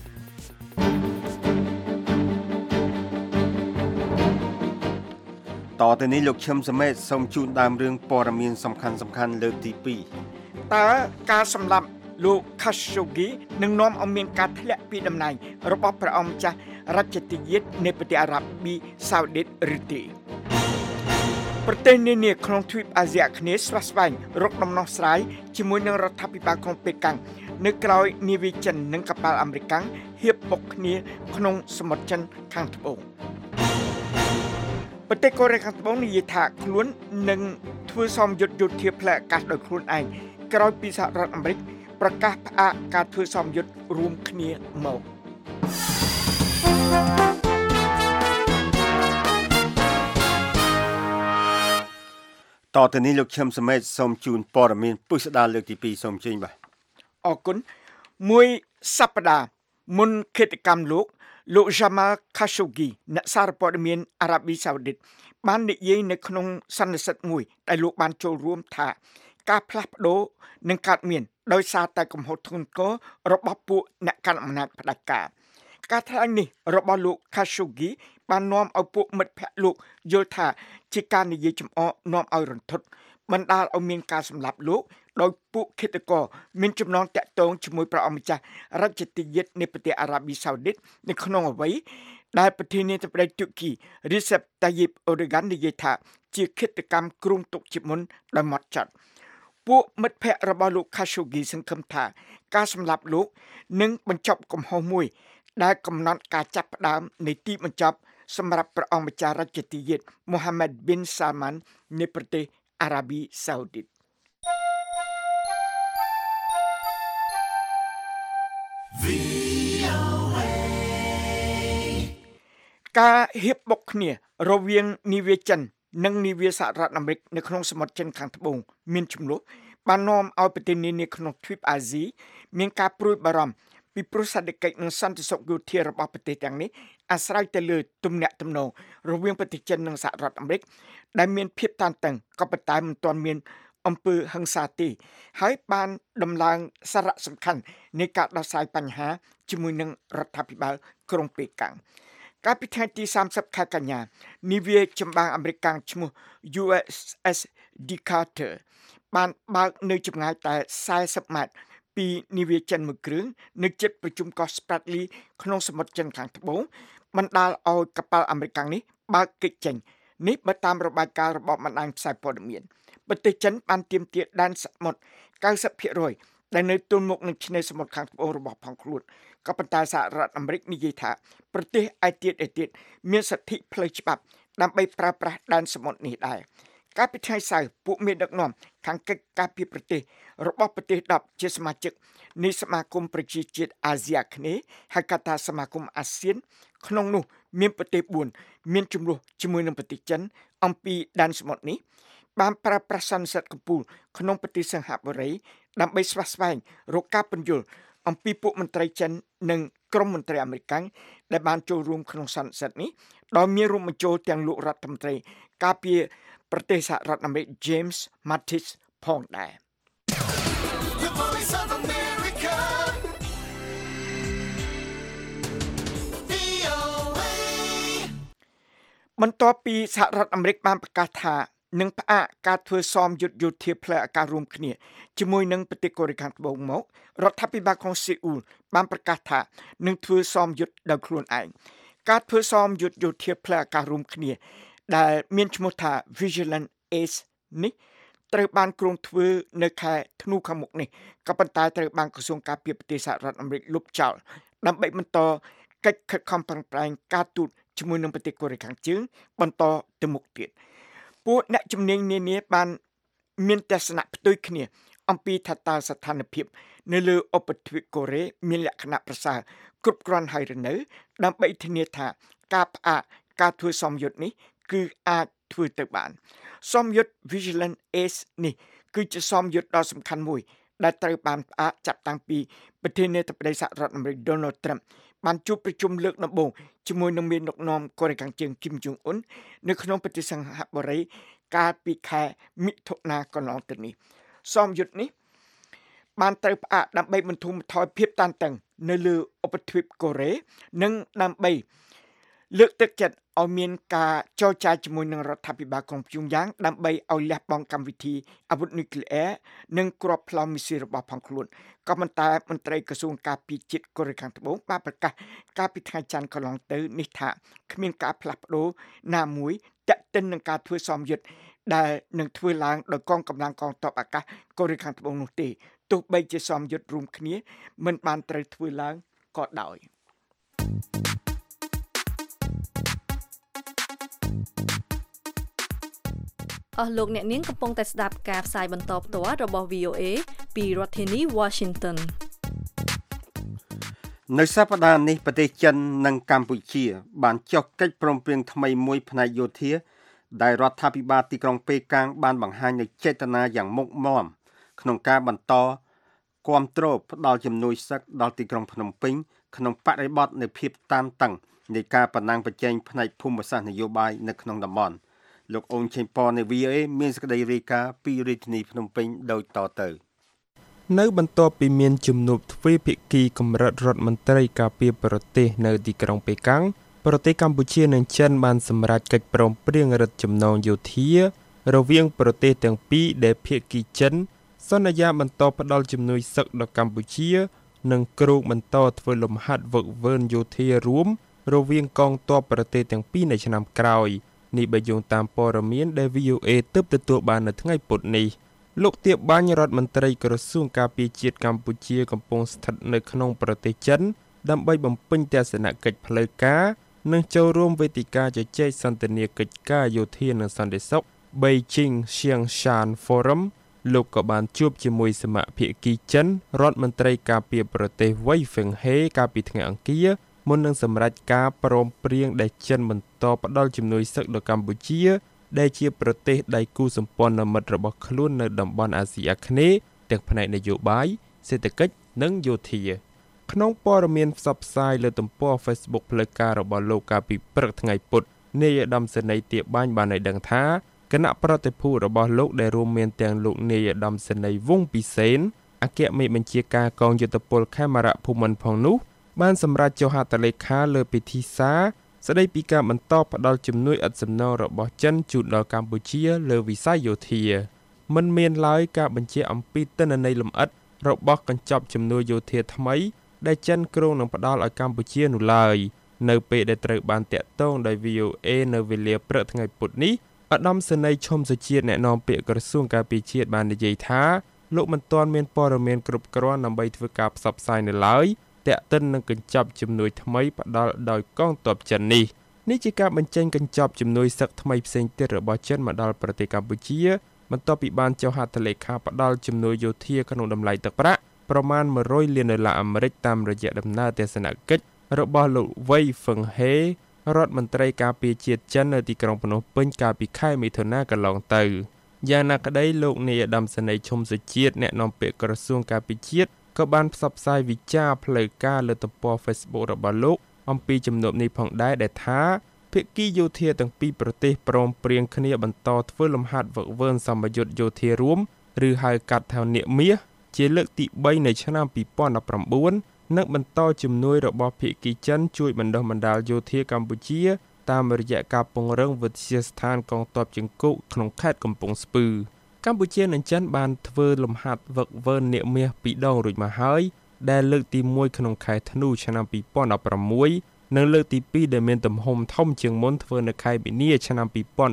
តទៅនេះលោកឈឹមសមេតសូមជូនដើមរឿងព័ត៌មានសំខាន់លើកទី2 តើការសម្លាប់លោក Khashoggi នឹងនាំឲ្យមានការធ្លាក់ពីតំណែងរបស់ព្រះអង្គម្ចាស់រដ្ឋាភិបាលនៃប្រទេសអារ៉ាប៊ីសាអូឌីតឬទេប្រទេសនានាក្នុងទ្វីបអាស៊ីអាគ្នេយ៍ស្វាស្វែងរកដំណោះស្រាយជាមួយនឹងរដ្ឋាភិបាលក្រុងប៉េកាំងនៅក្រៅនាវាចិននិងកប៉ាល់អាមេរិកហៀបបុកគ្នាក្នុងសមុទ្រចិនខាងត្បូងប្រទេសកូរ៉េខាងត្បូងនិយាយថាខ្លួននឹងធ្វើសមយុទ្ធយោធាផ្លូវអាកាសដោយខ្លួនឯងក្រោយពីសហរដ្ឋអាមេរិកប្រកាសផ្អាកការធ្វើសមយុទ្ធរួមគ្នាមកតទៅនេះលោកឈឹមសមេតសូមជូនព័ត៌មានពុស្ដាលើកទី2សូមជើញបាទអរគុណមួយសប្តាហ៍មុនគិតកម្មលោក Jamal Khashoggi អ្នកសារព័ត៌មានអារ៉ាប៊ីសាអូឌីតបាននិយាយនៅក្នុងសន្និសីទមួយដែលលោកបានចូលរួមថាការផ្លាស់ប្ដូរនឹងកើតមានដោយសារតែកំហុសធ្ងន់ធ្ងររបស់ពួកអ្នកកាន់អំណាចផ្ដាច់ការថ្លែងនេះរបស់លោក Khashoggi បាននាំឲ្យពួកមិត្តភ័ក្តិលោកយល់ថាជាការនិយាយចំអកនាំឲ្យរន្ធត់បណ្ដាលឲ្យមានការសម្លាប់លោកដោយពួកឃាតករមានចំណងតាក់ទងជាមួយព្រះអង្គម្ចាស់រដ្ឋាភិបាលនៃប្រទេសអារ៉ាប៊ីសាអូឌីតនៅក្នុងអ្វីដែលប្រធានាធិបតីទូគី Recep Tayyip Erdogan និយាយថាជាឃាតកម្មគ្រោងទុកជាមុនដោយម៉ត់ចត់ពួកមិត្តភ័ក្តិរបស់លោក Khashoggi សង្ឃឹមថាការសម្លាប់លោកនឹងបញ្ចប់កំហុសមួយដែលកំណត់ការចាប់ផ្ដើមនៃទីបញ្ចប់សម្រាប់ព្រះអង្គម្ចាស់រដ្ឋាភិបាល Mohammed bin Salman នៃប្រទេសអារ៉ាប៊ីសាអូឌីតការហៀបបុកគ្នារវាងនាវាចិននិងនាវាសហរដ្ឋអាមេរិកនៅក្នុងសមុទ្រចិនខាងត្បូងមានចំនួនបាននាំឲ្យប្រទេសនានាក្នុងទ្វីបអាស៊ីមានការព្រួយបារម្ភពីប្រសាទកិច្ចនិងសន្តិសុខយោធារបស់ប្រទេសទាំងនេះអាស្រ័យទៅលើទំនាក់ទំនងរវាងប្រទេសចិននិងសហរដ្ឋអាមេរិកដែលមានភាពតានតឹងក៏ប៉ុន្តែមិនទាន់មានអំពើហិង្សាទេហើយបានដំឡើងសារៈសំខាន់នៃការដោះស្រាយបញ្ហាជាមួយនឹងរដ្ឋាភិបាលក្រុងប៉េកាំងកាលពីថ្ងៃទី30ខែកញ្ញានាវាចម្បាំងអាមេរិកឈ្មោះ USS Decatur បានបើកនៅចម្ងាយតែ40ម៉ែត្រពីនាវាចិនមួយគ្រឿងនៅជិតប្រជុំកោះ Spratly ក្នុងសមុទ្រចិនខាងត្បូងបណ្ដាលឲ្យកប៉ាល់អាមេរិកនេះបើកកិច្ចចេញនេះបើតាមរបាយការណ៍របស់បណ្ដាញផ្សាយព័ត៌មានប្រទេសចិនបានទាមទារដែនសមុទ្រ 90% ដែលនៅទល់មុខនឹងឆ្នេរសមុទ្រខាងត្បូងរបស់ផងខ្លួនក៏ប៉ុន្តែសហរដ្ឋអាមេរិកនិយាយថាប្រទេសឯទៀតមានសិទ្ធិផ្លូវច្បាប់ដើម្បីប្រើប្រាស់ដែនសមុទ្រនេះដែរកាលពីថ្ងៃសៅរ៍ពួកមេដឹកនាំខាងកិច្ចការពីប្រទេសរបស់ប្រទេស10ជាសមាជិកនៃសមាគមប្រជាជាតិអាស៊ីអាគ្នេយ៍ហៅកាត់ថាសមាគមអាស៊ានក្នុងនោះមានប្រទេស4មានជម្លោះជាមួយនឹងប្រទេសចិនអំពីដែនសមុទ្រនេះបានប្រើប្រាស់សន្និសីទកំពូលក្នុងប្រទេសសិង្ហបុរីដើម្បីស្វះស្វែងរកការពន្យល់អំពីពួកមន្ត្រីចិននិងក្រុមមន្ត្រីអាមេរិកដែលបានចូលរួមក្នុងសន្និសីទនេះដោយមានរួមបញ្ចូលទាំងលោករដ្ឋមន្ត្រីការពារប្រទេសសហរដ្ឋអាមេរិក James Mattis ផងដែរបន្ទាប់ពីសហរដ្ឋអាមេរិកបានប្រកាសថានឹងផ្អាកការធ្វើសមយុទ្ធយោធាផ្លូវអាកាសរួមគ្នាជាមួយនឹងប្រទេសកូរ៉េខាងត្បូងមករដ្ឋាភិបាលក្រុងសេអ៊ូលបានប្រកាសថានឹងធ្វើសមយុទ្ធដោយខ្លួនឯងការធ្វើសមយុទ្ធយោធាផ្លូវអាកាសរួមគ្នាដែលមានឈ្មោះថា Vigilant Ace នេះត្រូវបានគ្រោងធ្វើនៅខែធ្នូខាងមុខនេះក៏ប៉ុន្តែត្រូវបានក្រសួងការពារប្រទេសសហរដ្ឋអាមេរិកលុបចោលដើម្បីបន្តកិច្ចខិតខំប្រឹងប្រែងការទូតជាមួយនឹងប្រទេសកូរ៉េខាងជើងបន្តទៅមុខទៀតពួកអ្នកជំនាញនានាបានមានទស្សនៈផ្ទុយគ្នាអំពីថាតើស្ថានភាពនៅលើឧបទ្វីបកូរ៉េមានលក្ខណៈប្រសើរគ្រប់គ្រាន់ហើយឬនៅដើម្បីធានាថាការផ្អាកការធ្វើសមយុទ្ធនេះគឺអាចធ្វើទៅបានសមយុទ្ធ Vigilant Ace នេះគឺជាសមយុទ្ធដ៏សំខាន់មួយដែលត្រូវបានផ្អាកចាប់តាំងពីប្រធានាធិបតីសហរដ្ឋអាមេរិក Donald Trump បានជួបប្រជុំលើកដំបូងជាមួយនឹងមេដឹកនាំកូរ៉េខាងជើង Kim Jong Un នៅក្នុងប្រទេសសិង្ហបុរីកាលពីខែមិថុនាកន្លងទៅនេះសមយុទ្ធនេះបានត្រូវផ្អាកដើម្បីបន្ធូរបន្ថយភាពតានតឹងនៅលើឧបទ្វីបកូរ៉េនិងដើម្បីលើកទឹកចិត្តឲ្យមានការចរចាជាមួយនឹងរដ្ឋាភិបាលក្រុងព្យុងយ៉ាងដើម្បីឲ្យលះបង់កម្មវិធីអាវុធនុយក្លេអ៊ែរនិងគ្រាប់ផ្លោមមីស៊ីលរបស់ផងខ្លួនក៏ប៉ុន្តែមន្ត្រីក្រសួងការពារជាតិកូរ៉េខាងត្បូងបានប្រកាសកាលពីថ្ងៃច័ន្ទកន្លងទៅនេះថាគ្មានការផ្លាស់ប្ដូរណាមួយទាក់ទិននឹងការធ្វើសមយុទ្ធដែលនឹងធ្វើឡើងដោយកងកម្លាំងកងទ័ពអាកាសកូរ៉េខាងត្បូងនោះទេទោះបីជាសមយុទ្ធរួមគ្នាមិនបានត្រូវធ្វើឡើងក៏ដោយអស់លោកអ្នកនាងកំពុងតែស្ដាប់ការផ្សាយបន្តផ្ទាល់របស់ VOA ពីរដ្ឋធានី Washington នៅសប្តាហ៍នេះប្រទេសចិននិងកម្ពុជាបានចុះកិច្ចព្រមព្រៀងថ្មីមួយផ្នែកយោធាដែលរដ្ឋាភិបាលទីក្រុងប៉េកាំងបានបង្ហាញនូវចេតនាយ៉ាងមុតមាំក្នុងការបន្តគាំទ្រផ្ដល់ជំនួយសឹកដល់ទីក្រុងភ្នំពេញក្នុងបរិបទនៃភាពតានតឹងនៃការប្រណាំងប្រជែងផ្នែកភូមិសាស្ត្រនយោបាយនៅក្នុងតំបន់លោកអូនឆេងប៉នៃ VOA មានសេចក្តីរាយការណ៍ពីរាជធានីភ្នំពេញដូចតទៅនៅបន្ទាប់ពីមានជំនួបទ្វេភាគីកម្រិតរដ្ឋមន្ត្រីការពារប្រទេសនៅទីក្រុងប៉េកាំងប្រទេសកម្ពុជានិងចិនបានសម្រេចកិច្ចព្រមព្រៀងរឹតចំណងយោធារវាងប្រទេសទាំងពីរដែលភាគីចិនសន្យាបន្តផ្ដល់ជំនួយសឹកដល់កម្ពុជានិងគ្រោងបន្តធ្វើលំហាត់ហ្វឹកហ្វឺនយោធារួមរវាងកងទ័ពប្រទេសទាំងពីរនៅឆ្នាំក្រោយនេះបើយោងតាមព័ត៌មានដែល VOA ទើបទទួលបាននៅថ្ងៃពុធនេះលោកទៀបបាញ់រដ្ឋមន្ត្រីក្រសួងការពារជាតិកម្ពុជាកំពុងស្ថិតនៅក្នុងប្រទេសចិនដើម្បីបំពេញទស្សនកិច្ចផ្លូវការនិងចូលរួមវេទិកាជជែកសន្ទនាកិច្ចការយោធានិងសន្តិសុខ Beijing Xiangshan Forum លោកក៏បានជួបជាមួយសមាភាគីចិនរដ្ឋមន្ត្រីការពារប្រទេសវ៉ៃហ្វឹងហេកាលពីថ្ងៃអង្គារមុននឹងសម្រេចការព្រមព្រៀងដែលចិនបន្តផ្ដល់ជំនួយសឹកដល់កម្ពុជាដែលជាប្រទេសដៃគូសម្ព័ន្ធមិត្តរបស់ខ្លួននៅតំបន់អាស៊ីអាគ្នេយ៍ទាំងផ្នែកនយោបាយសេដ្ឋកិច្ចនិងយោធាក្នុងព័ត៌មានផ្សព្វផ្សាយលើទំព័រ Facebook ផ្លូវការរបស់លោកកាលពីព្រឹកថ្ងៃពុធនាយឧត្តមសេនីយ៍ទៀបបាញ់បានឲ្យដឹងថាគណៈប្រតិភូរបស់លោកដែលរួមមានទាំងលោកនាយឧត្តមសេនីយ៍វង្សពិសេនអគ្គមេបញ្ជាការកងយុទ្ធពលខេមរៈភូមិន្ទផងនោះបានសម្រេចចុះហត្ថលេខាលើពិធីសារស្ដីពីការបន្តផ្ដល់ជំនួយឥតសំណងរបស់ចិនជូនដល់កម្ពុជាលើវិស័យយោធាមិនមានឡើយការបញ្ជាអំពីទិន្នន័យលម្អិតរបស់កញ្ចប់ជំនួយយោធាថ្មីដែលចិនគ្រោងនឹងផ្ដល់ឲ្យកម្ពុជានោះឡើយនៅពេលដែលត្រូវបានតាក់ទងដោយ VOA នៅវេលាព្រឹកថ្ងៃពុធនេះឧត្តមសេនីយ៍ឈុំសុជាតិអ្នកនាំពាក្យក្រសួងការពារជាតិបាននិយាយថាលោកមិនទាន់មានព័ត៌មានគ្រប់គ្រាន់ដើម្បីធ្វើការផ្សព្វផ្សាយនៅឡើយតាក់ទិននឹងកញ្ចប់ជំនួយថ្មីផ្ដល់ដោយកងទ័ពចិននេះជាការបញ្ចេញកញ្ចប់ជំនួយសឹកថ្មីផ្សេងទៀតរបស់ចិនមកដល់ប្រទេសកម្ពុជាបន្ទាប់ពីបានចុះហត្ថលេខាផ្ដល់ជំនួយយោធាក្នុងតម្លៃទឹកប្រាក់ប្រមាណ$100 លានអាមេរិកតាមរយៈដំណើរទស្សនកិច្ចរបស់លោកវ៉ៃហ្វឹងហេរដ្ឋមន្ត្រីការពារជាតិចិននៅទីក្រុងភ្នំពេញកាលពីខែមិថុនាកន្លងទៅយ៉ាងណាក្តីលោកនាយឧត្តមសេនីយ៍ឈុំសុជាតិអ្នកនាំពាក្យក្រសួងការពារជាតិក៏បានផ្សព្វផ្សាយវិចារផ្លូវការលើទំព័រ Facebook របស់លោកអំពីជំនួបនេះផងដែរដែលថាភាគីយោធាទាំងពីរប្រទេសព្រមព្រៀងគ្នាបន្តធ្វើលំហាត់ហ្វឹកហ្វឺនសម្ពយុទ្ធយោធារួមឬហៅកាត់ថានាគមាសជាលើកទី3នៅឆ្នាំ2019និងបន្តជំនួយរបស់ភាគីចិនជួយបណ្ដុះបណ្ដាលយោធាកម្ពុជាតាមរយៈការពង្រឹងវិទ្យាស្ថានកងទ័ពជង្គង់ក្នុងខេត្តកំពង់ស្ពឺកម្ពុជានិងចិនបានធ្វើលំហាត់វឹកវើនាគមាស2ដងរួចមកហើយដែលលើកទី1ក្នុងខែធ្នូឆ្នាំ2016និងលើកទី2ដែលមានទំហំធំជាងមុនធ្វើនៅខែមីនាឆ្នាំ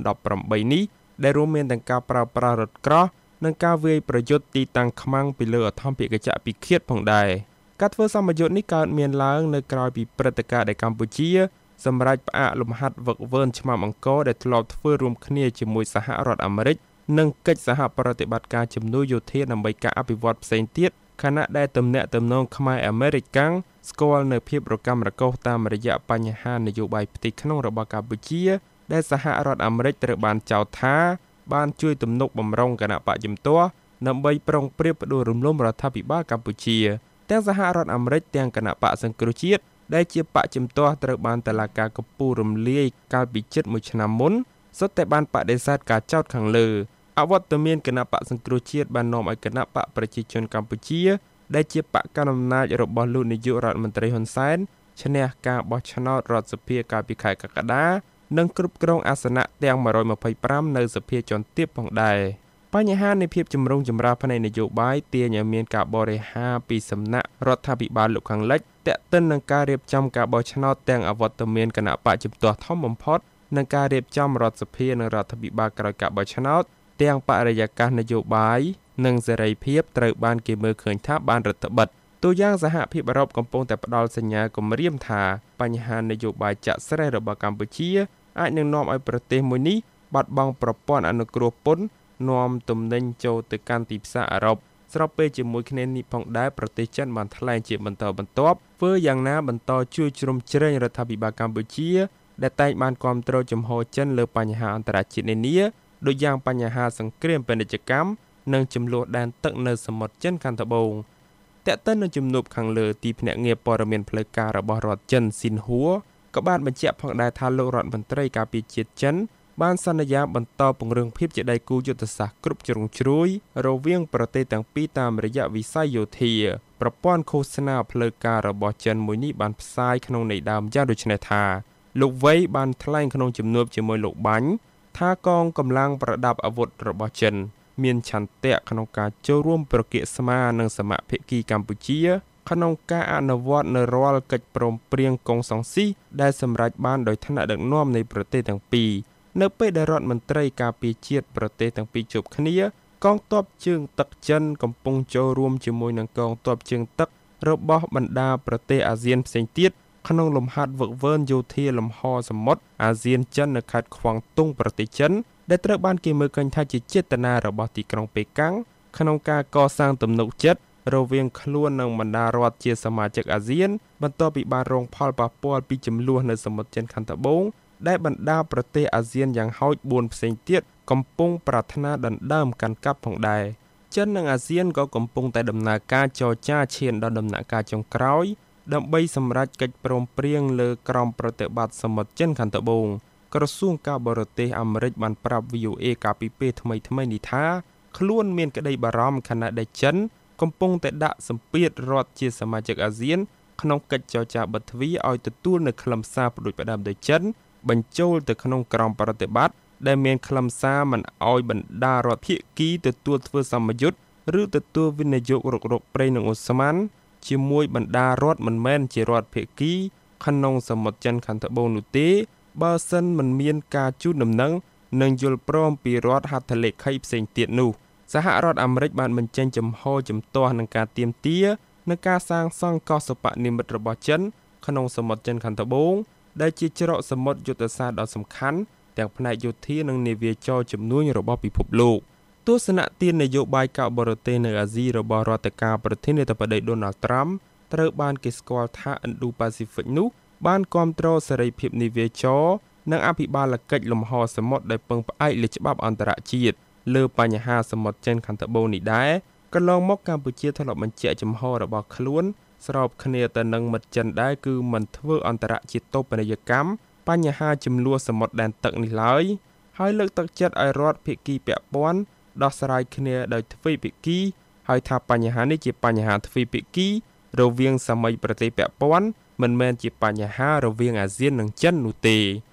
2018នេះដែលរួមមានទាំងការប្រើប្រាស់រថក្រោះនិងការវាយប្រយុទ្ធទីតាំងខ្មាំងពីលើអធិបតេយ្យពិឃាតផងដែរការធ្វើសម្ពយុទ្ធនេះកើតមានឡើងនៅក្រៅពីព្រឹត្តិការណ៍ដែលកម្ពុជាសម្រាប់ផ្អាកលំហាត់វឹកវើឆ្មាំអង្គរដែលធ្លាប់ធ្វើរួមគ្នាជាមួយសហរដ្ឋអាមេរិកនិងកិច្ចសហប្រតិបត្តិការជំនួយយោធាដើម្បីការអភិវឌ្ឍផ្សេងទៀតខណៈដែលទំនាក់ទំនងខ្មែរអាមេរិកកាំងស្គាល់នៅភាពរកាំរកូសតាមរយៈបញ្ហានយោបាយផ្ទៃក្នុងរបស់កម្ពុជាដែលសហរដ្ឋអាមេរិកត្រូវបានចោទថាបានជួយទំនុកបំរុងគណៈបកជំទាស់ដើម្បីប្រុងប្រៀបផ្ដួលរំលំរដ្ឋាភិបាលកម្ពុជាទាំងសហរដ្ឋអាមេរិកទាំងគណៈបកសង្គ្រោះជាតិដែលជាបកជំទាស់ត្រូវបានតុលាការកំពូលរំលាយកាលពីជិត1ឆ្នាំមុនសុទ្ធតែបានបដិសេធការចោទខាងលើអវត្តមានគណៈបកសង្គ្រោះជាតិបាននាំឲ្យគណៈបកប្រជាជនកម្ពុជាដែលជាបកកណ្ដាលអំណាចរបស់លោកនាយករដ្ឋមន្ត្រីហ៊ុនសែនឈ្នះការបោះឆ្នោតរដ្ឋសភាកាលពីខែកក្កដានិងគ្រប់គ្រងអាសនៈទាំង125នៅសភាជាន់ទាបផងដែរបញ្ហានៃភាពចម្រូងចម្រាសផ្នែកនយោបាយទាញឲ្យមានការបរិហារពីសំណាក់រដ្ឋាភិបាលលោកខាងលិចទាក់ទិននឹងការរៀបចំការបោះឆ្នោតទាំងអវត្តមានគណៈបកជំទាស់ធំបំផុតនិងការរៀបចំរដ្ឋសភានិងរដ្ឋាភិបាលក្រោយការបោះឆ្នោតទាំងបរិយាកាសនយោបាយនិងសេរីភាពត្រូវបានគេមើលឃើញថាបានរដ្ឋបិទតួយ៉ាងសហភាពអឺរ៉ុបកំពុងតែផ្ដល់សញ្ញាគំរាមថាបញ្ហានយោបាយចាក់ស្រេះរបស់កម្ពុជាអាចនឹងនាំឲ្យប្រទេសមួយនេះបាត់បង់ប្រព័ន្ធអនុគ្រោះពន្ធនាំទំនិញចូលទៅកាន់ទីផ្សារអឺរ៉ុបស្របពេលជាមួយគ្នានេះផងដែរប្រទេសចិនបានថ្លែងជាបន្តបន្ទាប់ធ្វើយ៉ាងណាបន្តជួយជ្រោមជ្រែងរដ្ឋាភិបាលកម្ពុជាដែលតែងបានគាំទ្រជំហរចិនលើបញ្ហាអន្តរជាតិនានាដូចយ៉ាងបញ្ហាសង្គ្រាមពាណិជ្ជកម្មនិងចំនួនដែនទឹកនៅសមុទ្រចិនខាងត្បូងតែកតិននឹងជំនួបខាងលើទីភ្នាក់ងារព័ត៌មានផ្លូវការរបស់រដ្ឋចិនស៊ីនហួរក៏បានបញ្ជាក់ផងដែរថាលោករដ្ឋមន្ត្រីការពារជាតិចិនបានសន្យាបន្តពង្រឹងភាពជាដៃគូយុទ្ធសាស្ត្រគ្រប់ជ្រុងជ្រោយរវាងប្រទេសទាំងពីរតាមរយៈវិស័យយោធាប្រព័ន្ធឃោសនាផ្លូវការរបស់ចិនមួយនេះបានផ្សាយក្នុងន័យដើមយ៉ាងដូចនេះថាលោកវ៉ៃបានថ្លែងក្នុងជំនួបជាមួយលោកបាញ់ថាកងកម្លាំងប្រដាប់អាវុធរបស់ចិនមានឆន្ទៈក្នុងការចូលរួមប្រគិស្មានិងសមាភិកីកម្ពុជាក្នុងការអនុវត្តនៅរាល់កិច្ចព្រមព្រៀងកុងសុងស៊ីដែលសម្រេចបានដោយថ្នាក់ដឹកនាំនៃប្រទេសទាំងពីរនៅពេលដែលរដ្ឋមន្ត្រីការពារជាតិប្រទេសទាំងពីរជួបគ្នាកងទ័ពជើងទឹកចិនកំពុងចូលរួមជាមួយនឹងកងទ័ពជើងទឹករបស់បណ្ដាប្រទេសអាស៊ានផ្សេងទៀតក្នុងលំហាត់វឹកវើយោធាលំហសមុទ្រអាស៊ានចិននៅខេត្តខ្វាំងតុងប្រទេសចិនដែលត្រូវបានគេមើលឃើញថាជាចេតនារបស់ទីក្រុងប៉េកាំងក្នុងការកសាងទំនុកចិត្តរវាងខ្លួននិងបណ្ដារដ្ឋជាសមាជិកអាស៊ានបន្ទាប់ពីបានរងផលប៉ះពាល់ពីចំនួននៅសមុទ្រចិនខាងត្បូងដែលបណ្ដាប្រទេសអាស៊ានយ៉ាងហោច4ផ្សេងទៀតកំពុងប្រាថ្នាដណ្ដើមកាន់កាប់ផងដែរចិននិងអាស៊ានក៏កំពុងតែដំណើរការចរចាឈានដល់ដំណាក់កាលចុងក្រោយដើម្បីសម្រេចកិច្ចព្រមព្រៀងលើក្រមប្រតិបត្តិសមុទ្រចិនខាងត្បូងក្រសួងការបរទេសអាមេរិកបានប្រាប់ VOA កាលពីពេលថ្មីៗនេះថាខ្លួនមានក្តីបារម្ភខណៈដែលចិនកំពុងតែដាក់សម្ពាធរដ្ឋជាសមាជិកអាស៊ានក្នុងកិច្ចចរចាបិទទ្វារឲ្យទទួលនៅខ្លឹមសារផ្ដួចផ្ដើមដោយចិនបញ្ចូលទៅក្នុងក្រមប្រតិបត្តិដែលមានខ្លឹមសារមិនឲ្យបណ្ដារដ្ឋភាគីទទួលធ្វើសម្ពយុទ្ធឬទទួលវិនិយោគរុករកប្រេងនិងអូស្មန်ជាមួយបណ្ដារដ្ឋមិនមែនជារដ្ឋភាគីក្នុងសមុទ្រចិនខាងត្បូងនោះទេបើសិនមិនមានការជូនដំណឹងនិងយល់ព្រមពីរដ្ឋហត្ថលេខីផ្សេងទៀតនោះសហរដ្ឋអាមេរិកបានបញ្ចេញចំហជំទាស់នឹងការទាមទារនឹងការសាងសង់កោះសិប្បនិមិត្តរបស់ចិនក្នុងសមុទ្រចិនខាងត្បូងដែលជាច្រកសមុទ្រយុទ្ធសាស្ត្រដ៏សំខាន់ទាំងផ្នែកយោធានិងនាវាចរជំនួញរបស់ពិភពលោកទស្សនៈទាននយោបាយការបរទេសនៅអាស៊ីរបស់រដ្ឋាភិបាលប្រធានាធិបតី Donald Trump ត្រូវបានគេស្គាល់ថា Indo-Pacific នោះបានគាំទ្រសេរីភាពនាវាចរនិងអភិបាលកិច្ចលំហសមុទ្រដែលពឹងផ្អែកលើច្បាប់អន្តរជាតិលើបញ្ហាសមុទ្រចិនខាងត្បូងនេះដែរកន្លងមកកម្ពុជាធ្លាប់បញ្ជាក់ចំហរបស់ខ្លួនស្របគ្នាទៅនឹងមិត្តចិនដែរគឺមិនធ្វើអន្តរជាតិតូបនីយកម្មបញ្ហាចំនួនសមុទ្រដែនទឹកនេះឡើយហើយលើកទឹកចិត្តឲ្យរដ្ឋភាគីពាក់ព័ន្ធដោះស្រាយគ្នាដោយទ្វេភាគីហើយថាបញ្ហានេះជាបញ្ហាទ្វេភាគីរវាងសមីប្រទេសពាក់ព័ន្ធមិនមែនជាបញ្ហារវាងអាស៊ាននិងចិននោះទេ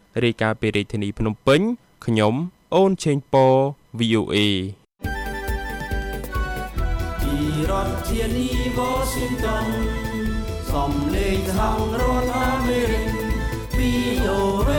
រាយការណ៍ពីរាជធានីភ្នំពេញខ្ញុំអូនឆេងប៉ VOA ពីរដ្ឋធានី Washington សំឡេងសហរដ្ឋអាមេរិក VOA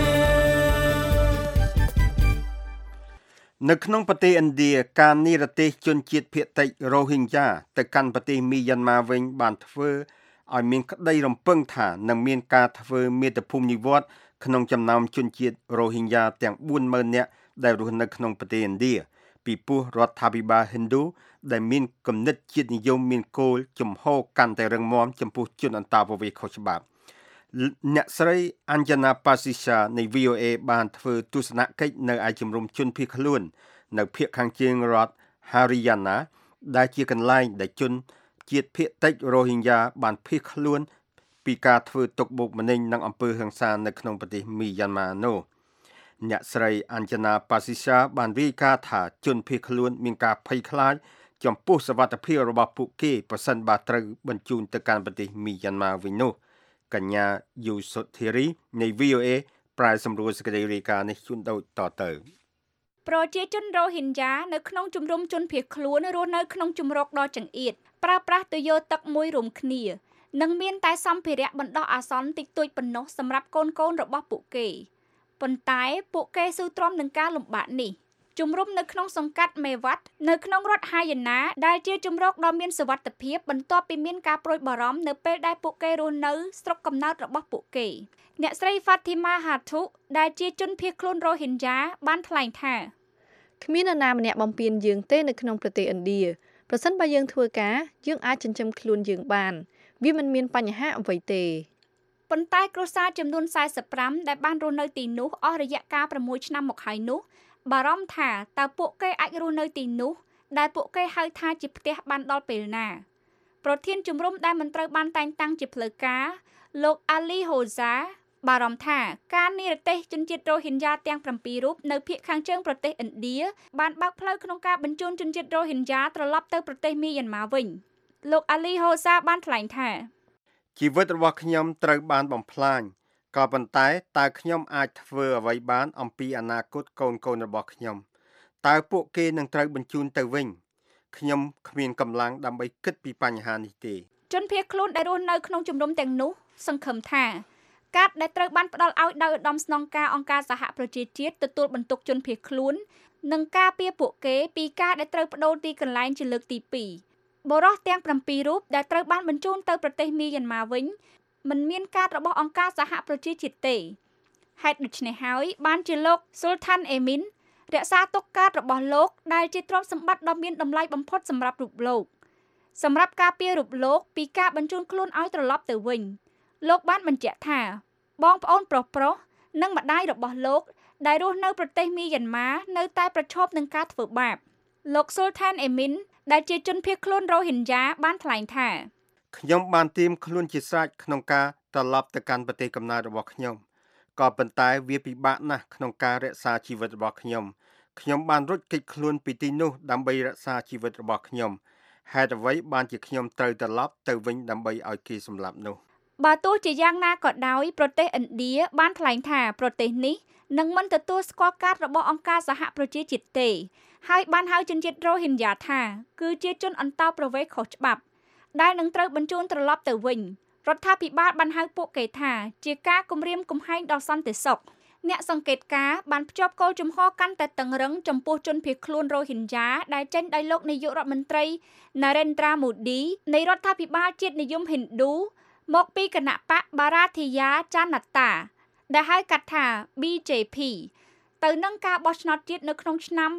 នៅក្នុងប្រទេសឥណ្ឌាការនិរទេសជនជាតិភាគតិច Rohingya ទៅកាន់ប្រទេសមីយ៉ាន់ម៉ាវិញបានធ្វើឲ្យមានក្តីរំពឹងថានឹងមានការធ្វើមាតុភូមិនិវត្តន៍ក្នុងចំណោមជនជាតិ Rohingya ទាំង 40,000 នាក់ដែលរស់នៅក្នុងប្រទេសឥណ្ឌាពីព្រោះរដ្ឋាភិបាល Hindu ដែលមានគំនិតជាតិនិយមមានគោលជំហរកាន់តែរឹងមាំចំពោះជនអន្តោប្រវេសន៍ខុសច្បាប់អ្នកស្រី Anjana Pasisha នៃ VOA បានធ្វើទស្សនកិច្ចនៅឯជំរំជនភៀសខ្លួននៅភាគខាងជើងរដ្ឋ Haryana ដែលជាកន្លែងដែលជនជាតិភាគតិច Rohingya បានភៀសខ្លួនពីការធ្វើទុកបុកម្នេញនិងអំពើហិង្សានៅក្នុងប្រទេសមីយ៉ាន់ម៉ានោះអ្នកស្រី Anjana Pasisha បានរាយការណ៍ថាជនភៀសខ្លួនមានការភ័យខ្លាចចំពោះសុវត្ថិភាពរបស់ពួកគេប្រសិនបើត្រូវបញ្ជូនទៅកាន់ប្រទេសមីយ៉ាន់ម៉ាវិញនោះកញ្ញាយូសុធារីនៃ VOA ប្រែសម្រួលសេចក្តីរាយការណ៍នេះជូនដូចតទៅប្រជាជនរ៉ូហិញយ៉ានៅក្នុងជំរំជនភៀសខ្លួនរស់នៅក្នុងជំរកដ៏ចង្អៀតប្រើប្រាស់ទុយោទឹកមួយរួមគ្នានិងមានតែសម្ភារៈបណ្ដោះអាសន្នតិចតួចប៉ុណ្ណោះសម្រាប់កូនៗរបស់ពួកគេប៉ុន្តែពួកគេស៊ូទ្រាំនឹងការលំបាកនេះជំរំនៅក្នុងសង្កាត់មេវ៉ាត់នៅក្នុងរដ្ឋហាយ៉ាណាដែលជាជំរកដ៏មានសុវត្ថិភាពបន្ទាប់ពីមានការព្រួយបារម្ភនៅពេលដែលពួកគេរស់នៅស្រុកកំណើតរបស់ពួកគេអ្នកស្រី Fatima Hatu ដែលជាជនភៀសខ្លួនរ៉ូហិញយ៉ាបានថ្លែងថាគ្មាននរណាម្នាក់បំពេញយើងទេនៅក្នុងប្រទេសឥណ្ឌាប្រសិនបើយើងធ្វើការយើងអាចចិញ្ចឹមខ្លួនយើងបានវាមិនមានបញ្ហាអ្វីទេប៉ុន្តែគ្រួសារចំនួន45ដែលបានរស់នៅទីនោះអស់រយៈកាល6ឆ្នាំមកហើយនោះបារម្ភថាតើពួកគេអាចរស់នៅទីនោះដែលពួកគេហៅថាជាផ្ទះបានដល់ពេលណាប្រធានជំរំដែលមិនត្រូវបានតែងតាំងជាផ្លូវការលោក Ali Hoza បារម្ភថាការនិរទេសជនជាតិរ៉ូហិញយ៉ាទាំង7រូបនៅភាគខាងជើងប្រទេសឥណ្ឌាបានបើកផ្លូវក្នុងការបញ្ជូនជនជាតិរ៉ូហិញយ៉ាត្រឡប់ទៅប្រទេសមីយ៉ាន់ម៉ាវិញលោក Ali Hoza បានថ្លែងថាជីវិតរបស់ខ្ញុំត្រូវបានបំផ្លាញក៏ប៉ុន្តែតើខ្ញុំអាចធ្វើអ្វីបានអំពីអនាគតកូនៗរបស់ខ្ញុំតើពួកគេនឹងត្រូវបញ្ជូនទៅវិញខ្ញុំគ្មានកម្លាំងដើម្បីគិតពីបញ្ហានេះទេជនភៀសខ្លួនដែលរស់នៅក្នុងជំរំទាំងនោះសង្ឃឹមថាកាតដែលត្រូវបានផ្ដល់ឲ្យដោយឧត្តមស្នងការអង្គការសហប្រជាជាតិទទួលបន្ទុកជនភៀសខ្លួននិងការពារពួកគេពីការដែលត្រូវបដូរទីកន្លែងជាលើកទី2បរិសុទ្ធទាំង7រូបដែលត្រូវបានបញ្ជូនទៅប្រទេសមីយ៉ាន់ម៉ាវិញមិនមានការរបស់អង្គការសហប្រជាជាតិទេហេតុដូច្នេះហើយបានជាលោក Sultan Emin រក្សាទុកកាតរបស់លោកដែលជាទ្រព្យសម្បត្តិដ៏មានតម្លៃបំផុតសម្រាប់រូបលោកសម្រាប់ការពាររូបលោកពីការបញ្ជូនខ្លួនឲ្យត្រឡប់ទៅវិញលោកបានបញ្ជាក់ថាបងប្អូនប្រុសៗនិងម្ដាយរបស់លោកដែលរស់នៅប្រទេសមីយ៉ាន់ម៉ានៅតែប្រឈមនឹងការធ្វើបាបលោក Sultan Emin ដែលជាជនភៀសខ្លួនរ៉ូហិញយ៉ាបានថ្លែងថាខ្ញុំបានត្រៀមខ្លួនជាស្រេចក្នុងការត្រឡប់ទៅកាន់ប្រទេសកំណើតរបស់ខ្ញុំក៏ប៉ុន្តែវាពិបាកណាស់ក្នុងការរក្សាជីវិតរបស់ខ្ញុំបានរត់គេចខ្លួនពីទីនោះដើម្បីរក្សាជីវិតរបស់ខ្ញុំហេតុអ្វីបានជាខ្ញុំត្រូវត្រឡប់ទៅវិញដើម្បីឲ្យគេសម្លាប់នោះបើទោះជាយ៉ាងណាក៏ដោយប្រទេសឥណ្ឌាបានថ្លែងថាប្រទេសនេះនឹងមិនទទួលស្គាល់កាតរបស់អង្គការសហប្រជាជាតិទេហើយបានហៅជនជាតិរ៉ូហិញយ៉ាថាគឺជាជនអន្តោប្រវេសន៍ខុសច្បាប់ដែលនឹងត្រូវបញ្ជូនត្រឡប់ទៅវិញរដ្ឋាភិបាលបានហៅពួកគេថាជាការគំរាមកំហែងដល់សន្តិសុខអ្នកសង្កេតការណ៍បានភ្ជាប់គោលជំហរកាន់តែតឹងរឹងចំពោះជនភៀសខ្លួនរ៉ូហិញយ៉ាដែលចេញដោយលោកនាយករដ្ឋមន្ត្រី Narendra Modi នៃរដ្ឋាភិបាលជាតិនិយម Hindu មកពីគណៈបក Bharatiya Janata ដែលហៅកាត់ថា BJP ទៅនឹងការបោះឆ្នោតជាតិនៅក្នុងឆ្នាំ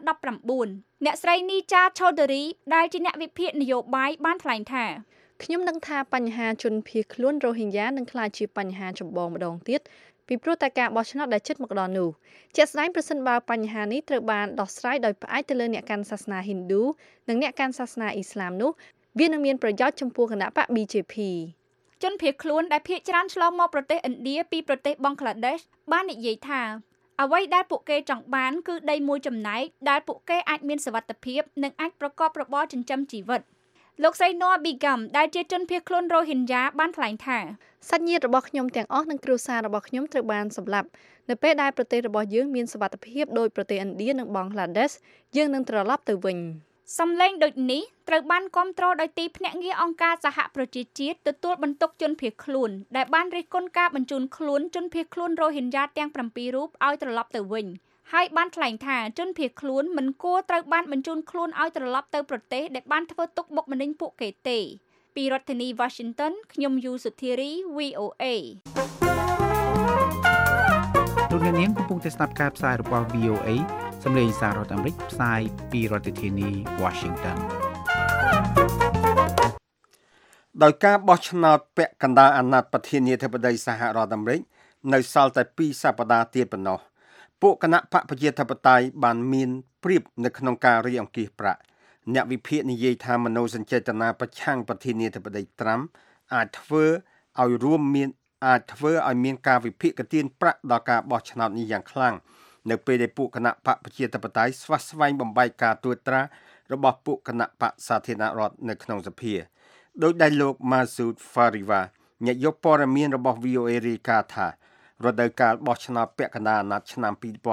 2019អ្នកស្រី Neecha Chaudhary ដែលជាអ្នកវិភាគនយោបាយបានថ្លែងថាខ្ញុំដឹងថាបញ្ហាជនភៀសខ្លួនរ៉ូហិញយ៉ានឹងក្លាយជាបញ្ហាចម្បងម្ដងទៀតពីព្រោះតែការបោះឆ្នោតដែលជិតមកដល់នោះជាក់ស្ដែងប្រសិនបើបញ្ហានេះត្រូវបានដោះស្រាយដោយផ្អែកទៅលើអ្នកកាន់សាសនា Hindu និងអ្នកកាន់សាសនាអ៊ីស្លាមនោះវានឹងមានប្រយោជន៍ចំពោះគណៈបក BJP ជនភៀសខ្លួនដែលភៀសច្រើនឆ្លងមកប្រទេសឥណ្ឌាពីប្រទេសបង់ក្លាដេសបាននិយាយថាអ្វីដែលពួកគេចង់បានគឺដីមួយចំណែកដែលពួកគេអាចមានសុវត្ថិភាពនិងអាចប្រកបរបរចិញ្ចឹមជីវិតលោកស្រី Noah Begum ដែលជាជនភៀសខ្លួន Rohingya បានថ្លែងថាសាច់ញាតិរបស់ខ្ញុំទាំងអស់និងគ្រួសាររបស់ខ្ញុំត្រូវបានសម្លាប់នៅពេលដែលប្រទេសរបស់យើងមានសុវត្ថិភាពដោយប្រទេសឥណ្ឌានិងបង់ក្លាដេសយើងនឹងត្រឡប់ទៅវិញសំឡេងដូចនេះត្រូវបានគាំទ្រដោយទីភ្នាក់ងារអង្គការសហប្រជាជាតិទទួលបន្ទុកជនភៀសខ្លួនដែលបានរិះគន់ការបញ្ជូនខ្លួនជនភៀសខ្លួន Rohingya ទាំង7រូបឲ្យត្រឡប់ទៅវិញហើយបានថ្លែងថាជនភៀសខ្លួនមិនគួរត្រូវបានបញ្ជូនខ្លួនឲ្យត្រឡប់ទៅប្រទេសដែលបានធ្វើទុកបុកម្នេញពួកគេទេពីរដ្ឋធានី Washington ខ្ញុំយូសុធារី VOA លោកអ្នកនាងកំពុងតែស្ដាប់ការផ្សាយរបស់ VOA សំឡេងសាររដ្ឋអាមេរិកផ្សាយពីរដ្ឋធានី Washington ដោយការបោះឆ្នោតពាក់កណ្ដាលអាណត្តិប្រធានាធិបតីសហរដ្ឋអាមេរិកនៅសល់តែ2សប្តាហ៍ទៀតប៉ុណ្ណោះពួកគណៈបកប្រជាធិបតេយ្យបានមានព្រៀបនៅក្នុងការរាយអង្គាសប្រាក់អ្នកវិភាគនិយាយថាមនោសញ្ចេតនាប្រឆាំងប្រធានាធិបតីត្រាំអាចធ្វើឲ្យមានការវិភាគទានប្រាក់ដល់ការបោះឆ្នោតនេះយ៉ាងខ្លាំងនៅពេលដែលពួកគណៈបកប្រជាធិបតេយ្យស្វះស្វែងបំបែកការត្រួតត្រារបស់ពួកគណៈបកសាធារណរដ្ឋនៅក្នុងសភាដោយដែលលោក Masood Fariva អ្នកយកព័ត៌មានរបស់ VOA រាយការណ៍ថារដូវកាលបោះឆ្នោតពាក់កណ្ដាលអាណត្តិឆ្នាំ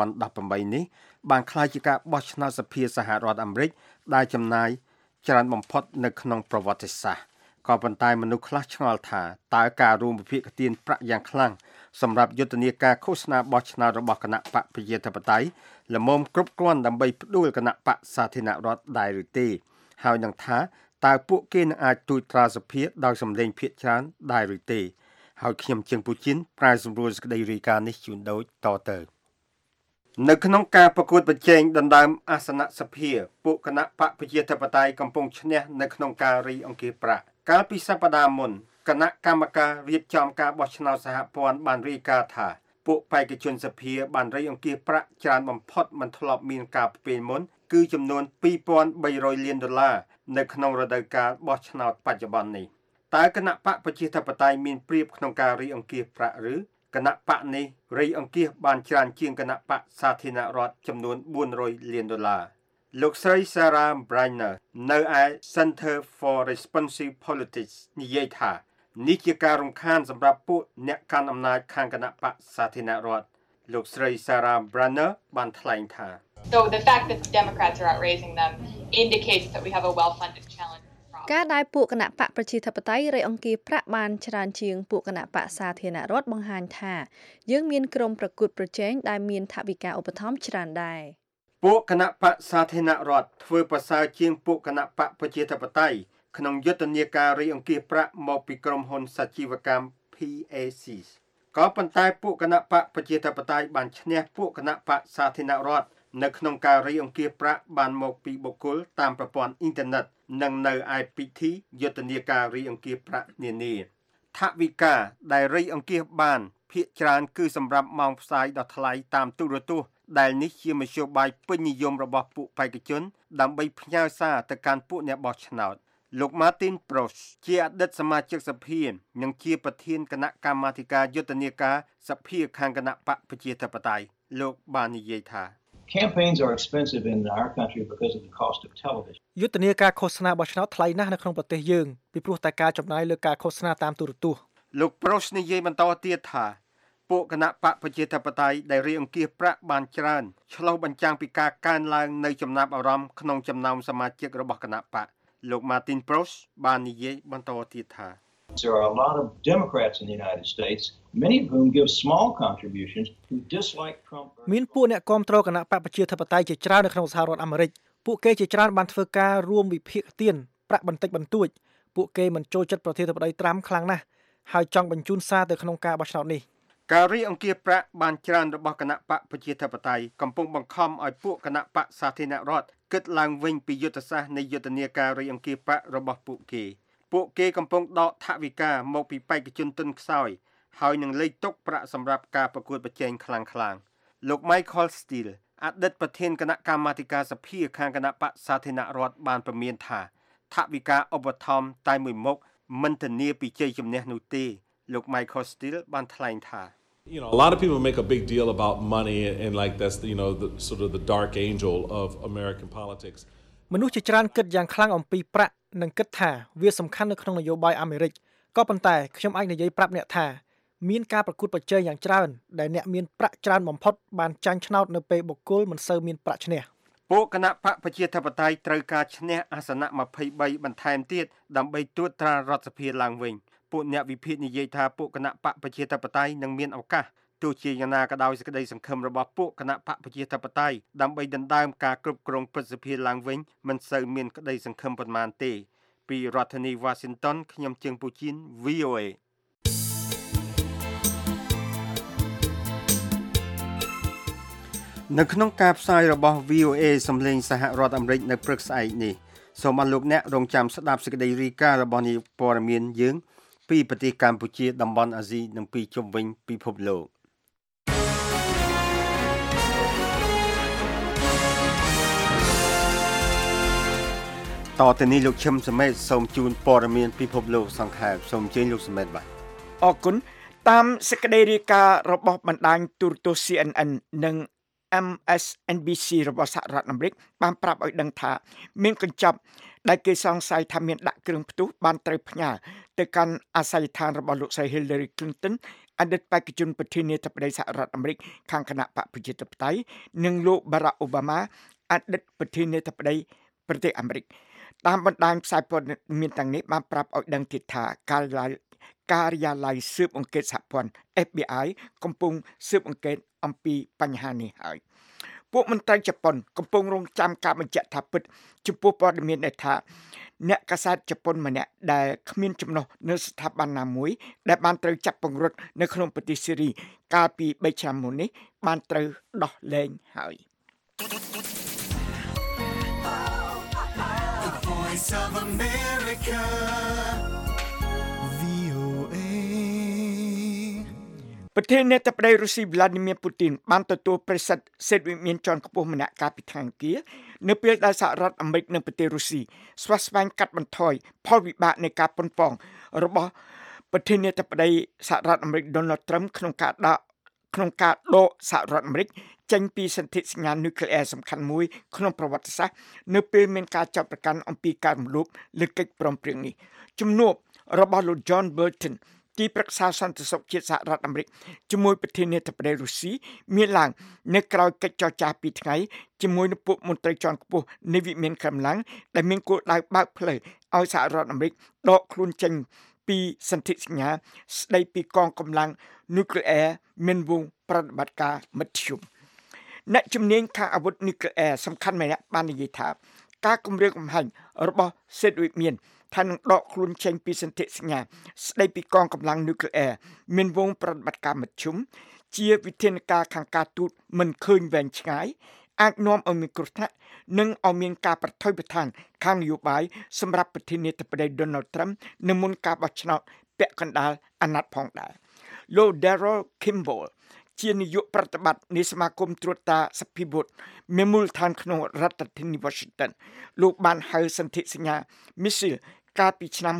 2018នេះបានក្លាយជាការបោះឆ្នោតសភាសហរដ្ឋអាមេរិកដែលចំណាយច្រើនបំផុតនៅក្នុងប្រវត្តិសាស្ត្រក៏ប៉ុន្តែមនុស្សខ្លះឆ្ងល់ថាតើការរួមវិភាគទានប្រាក់យ៉ាងខ្លាំងសម្រាប់យុទ្ធនាការឃោសនាបោះឆ្នោតរបស់គណៈបកប្រជាធិបតេយ្យល្មមគ្រប់គ្រាន់ដើម្បីផ្ដួលគណៈបកសាធារណរដ្ឋដែរឬទេហើយនឹងថាតើពួកគេនឹងអាចទូចត្រាសភាដោយសម្លេងភាគច្រើនដែរឬទេហើយខ្ញុំជើងពូជីនប្រែសម្រួលសេចក្តីរាយការណ៍នេះជូនដូចតទៅនៅក្នុងការប្រកួតប្រជែងដណ្ដើមអាសនៈសភាពួកគណៈបកប្រជាធិបតេយ្យកំពុងឈ្នះនៅក្នុងការរាយអង្គាសប្រាក់កាលពីសប្តាហ៍មុនគណៈកម្មការរៀបចំការបោះឆ្នោតសហព័ន្ធបានរាយការណ៍ថាពួកបេក្ខជនសភាបានរាយអង្គាសប្រាក់ច្រើនបំផុតមិនធ្លាប់មានកាលពីមុនគឺចំនួន$2,300 លាននៅក្នុងរដូវកាលបោះឆ្នោតបច្ចុប្បន្ននេះតើគណៈបកប្រជាធិបតេយ្យមានព្រៀបក្នុងការរាយអង្គាសប្រាក់ឬគណៈបកនេះរាយអង្គាសបានច្រើនជាងគណៈបកសាធារណរដ្ឋចំនួន$400 លានលោកស្រី Sarah Brenner នៅឯ Center for Responsive Politics និយាយថានេះជាការរំខានសម្រាប់ពួកអ្នកកាន់អំណាចខាងគណៈបកសាធារណរដ្ឋលោកស្រី Sarah Brenner បានថ្លែងថា So the fact that the Democrats are outraising them indicates that we have a well-funded challenge. ការដែលពួកគណៈបកប្រជាធិបតេយ្យរាយអង្គាសប្រាក់បានច្រើនជាងពួកគណៈបកសាធារណរដ្ឋបង្ហាញថាយើងមានក្រុមប្រកួតប្រជែងដែលមានថវិកាឧបត្ថម្ភច្រើនដែរពួកគណៈបកសាធារណរដ្ឋធ្វើប្រសើរជាងពួកគណៈបកប្រជាធិបតេយ្យក្នុងយុទ្ធនាការរាយអង្គាសប្រាក់មកពីក្រុមហ៊ុនសាជីវកម្ម PAC ក៏ប៉ុន្តែពួកគណៈបកប្រជាធិបតេយ្យបានឈ្នះពួកគណៈបកសាធារណរដ្ឋនៅក្នុងការរាយអង្គាសប្រាក់បានមកពីបុគ្គលតាមប្រព័ន្ធអ៊ីនធឺណិតនិងនៅឯពិធីយុទ្ធនាការរាយអង្គាសប្រាក់នានាថវិកាដែលរាយអង្គាសបានភាគច្រើនគឺសម្រាប់ម៉ោងផ្សាយដ៏ថ្លៃតាមទូរទស្សន៍ដែលនេះជាមធ្យោបាយពេញនិយមរបស់ពួកបេក្ខជនដើម្បីផ្ញើសារទៅកាន់ពួកអ្នកបោះឆ្នោតលោក Martin Prost ជាអតីតសមាជិកសភានិងជាប្រធានគណៈកម្មាធិការយុទ្ធនាការសភាខាងគណៈបកប្រជាធិបតេយ្យលោកបាននិយាយថា Campaigns are expensive in our country because of the cost of television. យុទ្ធនាការឃោសនាបោះឆ្នោតថ្លៃណាស់នៅក្នុងប្រទេសយើងពីព្រោះតែការចំណាយលើការឃោសនាតាមទូរទស្សន៍លោក Prost និយាយបន្តទៀតថាពួកគណៈបកប្រជាធិបតេយ្យដែលរាយអង្គាសប្រាក់បានច្រើនឆ្លុះបញ្ចាំងពីការកើនឡើងនៃចំណាប់អារម្មណ៍ក្នុងចំណោមសមាជិករបស់គណៈបកលោក Martin Prost បាននិយាយបន្តទៀតថា There are a lot of Democrats in the United States, many of whom give small contributions who dislike Trump. មានពួកអ្នកគាំទ្រគណៈបកប្រជាធិបតេយ្យជាច្រើននៅក្នុងសហរដ្ឋអាមេរិកពួកគេជាច្រើនបានធ្វើការរួមវិភាគទានប្រាក់បន្តិចបន្តួចពួកគេមិនចូលចិត្តប្រធានាធិបតីត្រាំខ្លាំងណាស់ហើយចង់បញ្ជូនសារទៅក្នុងការបោះឆ្នោតនេះការរាយអង្គាសប្រាក់បានច្រើនរបស់គណៈបកប្រជាធិបតេយ្យកំពុងបង្ខំឲ្យពួកគណៈបកសាធារណរដ្ឋគិតឡើងវិញពីយុទ្ធសាស្ត្រនៃយុទ្ធនាការរាយអង្គាសប្រាក់របស់ពួកគេកំពុងដកថវិកាមកពីបេក្ខជនទុនខ្សោយហើយនឹងលេខទុកប្រាក់សម្រាប់ការប្រកួតប្រជែងខ្លាំងៗលោក Michael Steele អតីតប្រធានគណៈកម្មាធិការសភាខាងគណៈបកសាធារណរដ្ឋបានប្រមានថាថវិកាឧបត្ថម្ភតែមួយមុខមិនធានាពីជ័យជំនះនោះទេលោក Michael Steele បានថ្លែងថា You know, a lot of people make a big deal about money and like that's the sort of the dark angel of American politics. មនុស្សជាច្រើនគិតយ៉ាងខ្លាំងអំពីប្រាក់និងគិតថាវាសំខាន់នៅក្នុងនយោបាយអាមេរិកក៏ប៉ុន្តែខ្ញុំអាចនិយាយប្រាប់អ្នកថាមានការប្រកួតប្រជែងយ៉ាងច្រើនដែលអ្នកមានប្រាក់ច្រើនបំផុតបានចាញ់ឆ្នោតនៅពេលបុគ្គលមិនសូវមានប្រាក់ឈ្នះពួកគណៈបកប្រជាធិបតេយ្យត្រូវការឈ្នះអាសនៈ23បន្ថែមទៀតដើម្បីត្រួតត្រារដ្ឋសភាឡើងវិញពួកអ្នកវិភាគនិយាយថាពួកគណៈបកប្រជាធិបតេយ្យនឹងមានឱកាសទោះជាយ៉ាងណាក៏ដោយសេចក្តីសង្ឃឹមរបស់ពួកគណៈបកប្រជាធិបតេយ្យដើម្បីដណ្ដើមការគ្រប់គ្រងព្រឹទ្ធសភាឡើងវិញមិនសូវមានក្តីសង្ឃឹមប៉ុន្មានទេពីរដ្ឋធានី Washington ខ្ញុំជើងពូជីន VOAនៅក្នុងការផ្សាយរបស់ VOA សំឡេងសហរដ្ឋអាមេរិកនៅព្រឹកស្អែកនេះសូមអរលោកអ្នករងចាំស្ដាប់សេចក្តីរាយការណ៍របស់នាយកព័ត៌មានយើងពីប្រទេសកម្ពុជាតំបន់អាស៊ីនិងពីជុំវិញពិភពលោកតទៅនេះលោកឈឹមសមេតសូមជូនព័ត៌មានពិភពលោកសង្ខេបសូមអញ្ជើញលោកសមេតបាទអរគុណតាមសេចក្តីរាយការណ៍របស់បណ្ដាញទូរទស្សន៍ CNN និង MSNBC របស់សហរដ្ឋអាមេរិកបានប្រាប់ឲ្យដឹងថាមានកញ្ចប់ដែលគេសង្ស័យថាមានដាក់គ្រឿងផ្ទុះបានត្រូវផ្ញើទៅកាន់អាសយដ្ឋានរបស់លោកស្រី Hillary Clinton អតីតបេក្ខជនប្រធានាធិបតីសហរដ្ឋអាមេរិកខាងគណៈបកប្រជាធិបតេយ្យនិងលោក Barack Obama អតីតប្រធានាធិបតីប្រទេសអាមេរិកតាមបណ្ដាញផ្សាយព័ត៌មានទាំងនេះបានប្រាប់ឲ្យដឹងទៀតថាការិយាល័យស៊ើបអង្កេតសហព័ន្ធ FBI កំពុងស៊ើបអង្កេតអំពីបញ្ហានេះហើយពួកមន្ត្រីជប៉ុនកំពុងរងចាំការបញ្ជាក់ថាពិតចំពោះព័ត៌មានដែលថាអ្នកកាសែតជប៉ុនម្នាក់ដែលគ្មានចំណុះនៅស្ថាប័នណាមួយដែលបានត្រូវចាប់ពង្រត់នៅក្នុងប្រទេសសេរីកាលពី3ឆ្នាំមុននេះបានត្រូវដោះលែងហើយ The Voice of America VOA ប្រធានាធិបតីរុស្ស៊ី Vladimir Putin បានទទួលប្រសិទ្ធសិទ្ធិវិមានជាន់ខ្ពស់ម្នាក់កាលពីថ្ងៃអង្គារនៅពេលដែលសហរដ្ឋអាមេរិកនិងប្រទេសរុស្ស៊ីស្វាស្វែងកាត់បន្ថយផលវិបាកនៃការប៉ុនប៉ងរបស់ប្រធានាធិបតីសហរដ្ឋអាមេរិក Donald Trump ក្នុងការដកសហរដ្ឋអាមេរិកចេញពីសន្ធិសញ្ញានុយក្លេអ៊ែរសំខាន់មួយក្នុងប្រវត្តិសាស្ត្រនៅពេលមានការចាប់ប្រកាន់អំពីការរំលោភលើកិច្ចព្រមព្រៀងនេះជំនួបរបស់លោក John Bolton ទីប្រឹក្សាសន្តិសុខជាតិសហរដ្ឋអាមេរិកជាមួយប្រធានាធិបតីរុស្ស៊ីមានឡើងនៅក្រៅកិច្ចចរចា2ថ្ងៃជាមួយនឹងពួកមន្ត្រីជាន់ខ្ពស់នៃវិមានក្រមឡាំងដែលមានគោលដៅបើកផ្លូវឲ្យសហរដ្ឋអាមេរិកដកខ្លួនចេញពីសន្ធិសញ្ញាស្ដីពីកងកម្លាំងនុយក្លេអ៊ែរមានវងប្រតិបត្តិការមធ្យមអ្នកជំនាញខាងអាវុធនុយក្លេអ៊ែរសំខាន់ម្នាក់បាននិយាយថាការគម្រាមកំហែងរបស់សេដ្ឋវិមានថានឹងដកខ្លួនចេញពីសន្ធិសញ្ញាស្ដីពីកងកម្លាំងនុយក្លេអ៊ែរមានវងប្រតិបត្តិការមធ្យមជាវិធានការខាងការទូតមិនឃើញវែងឆ្ងាយអាចនាំឲ្យមានគ្រោះថ្នាក់និងឲ្យមានការប្រថុយប្រថានខាងនយោបាយសម្រាប់ប្រធានាធិបតី Donald Trump នៅមុនការបោះឆ្នោតពាក់កណ្ដាលអាណត្តិផងដែរលោក Daryl Kimball ជានាយកប្រតិបត្តិនៃសមាគមត្រួតតាសភាវុធមានមូលដ្ឋានក្នុងរដ្ឋធានី Washington លោកបានហៅសន្ធិសញ្ញាមីស៊ីលកាលពីឆ្នាំ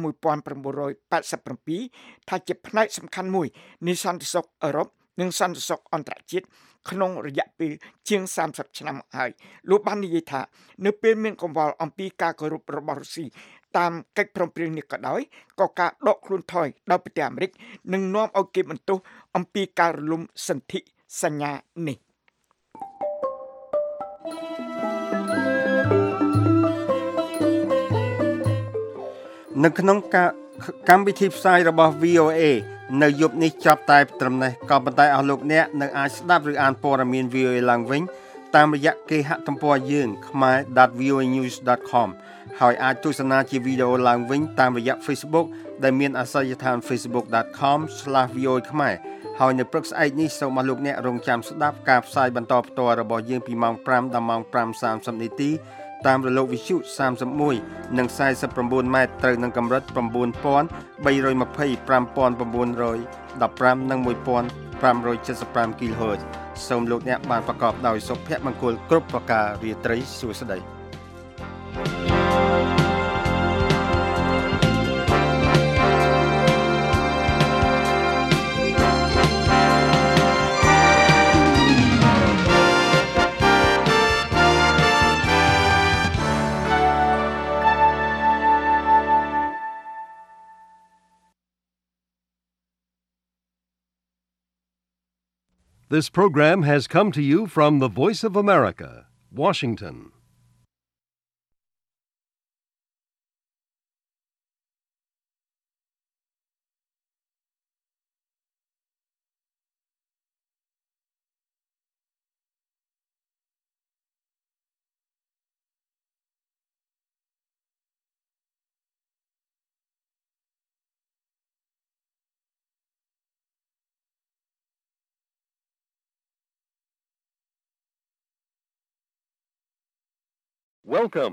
1987ថាជាផ្នែកសំខាន់មួយនៃសន្តិសុខអឺរ៉ុបនិងសន្តិសុខអន្តរជាតិក្នុងរយៈពេលជាង30ឆ្នាំហើយលោកបាននិយាយថានៅពេលមានកង្វល់អំពីការគោរពរបស់រុស្ស៊ីតាមកិច្ចព្រមព្រៀងនេះក៏ដោយក៏ការដកខ្លួនថយដោយប្រទេសអាមេរិកនឹងនាំឲ្យគេបន្ទោសអំពីការរលំសន្ធិសញ្ញានេះនៅក្នុងកម្មវិធីផ្សាយរបស់ VOA នៅយប់នេះចាប់តែត្រឹមនេះក៏ប៉ុន្តែអស់លោកអ្នកនៅអាចស្ដាប់ឬអានព័ត៌មាន VOA ឡើងវិញតាមរយៈគេហទំព័រយើង khmer.voanews.com ហើយអាចទស្សនាជាវីដេអូឡើងវិញតាមរយៈ Facebook ដែលមានអាសយដ្ឋាន facebook.com/voa ខ្មែរហើយនៅព្រឹកស្អែកនេះសូមអស់លោកអ្នករងចាំស្ដាប់ការផ្សាយបន្តផ្ទាល់របស់យើងពីម៉ោង 5 ដល់ម៉ោង 5:30 នាទីតាមរលកវិទ្យុ31និង49ម៉ែត្រត្រូវនឹងកម្រិត 9320 5915 និង 1575 kHz សូមលោកអ្នកបានប្រកបដោយសុភមង្គលគ្រប់ប្រការរាត្រីសួស្តី This program has come to you from the Voice of America, Washington. Welcome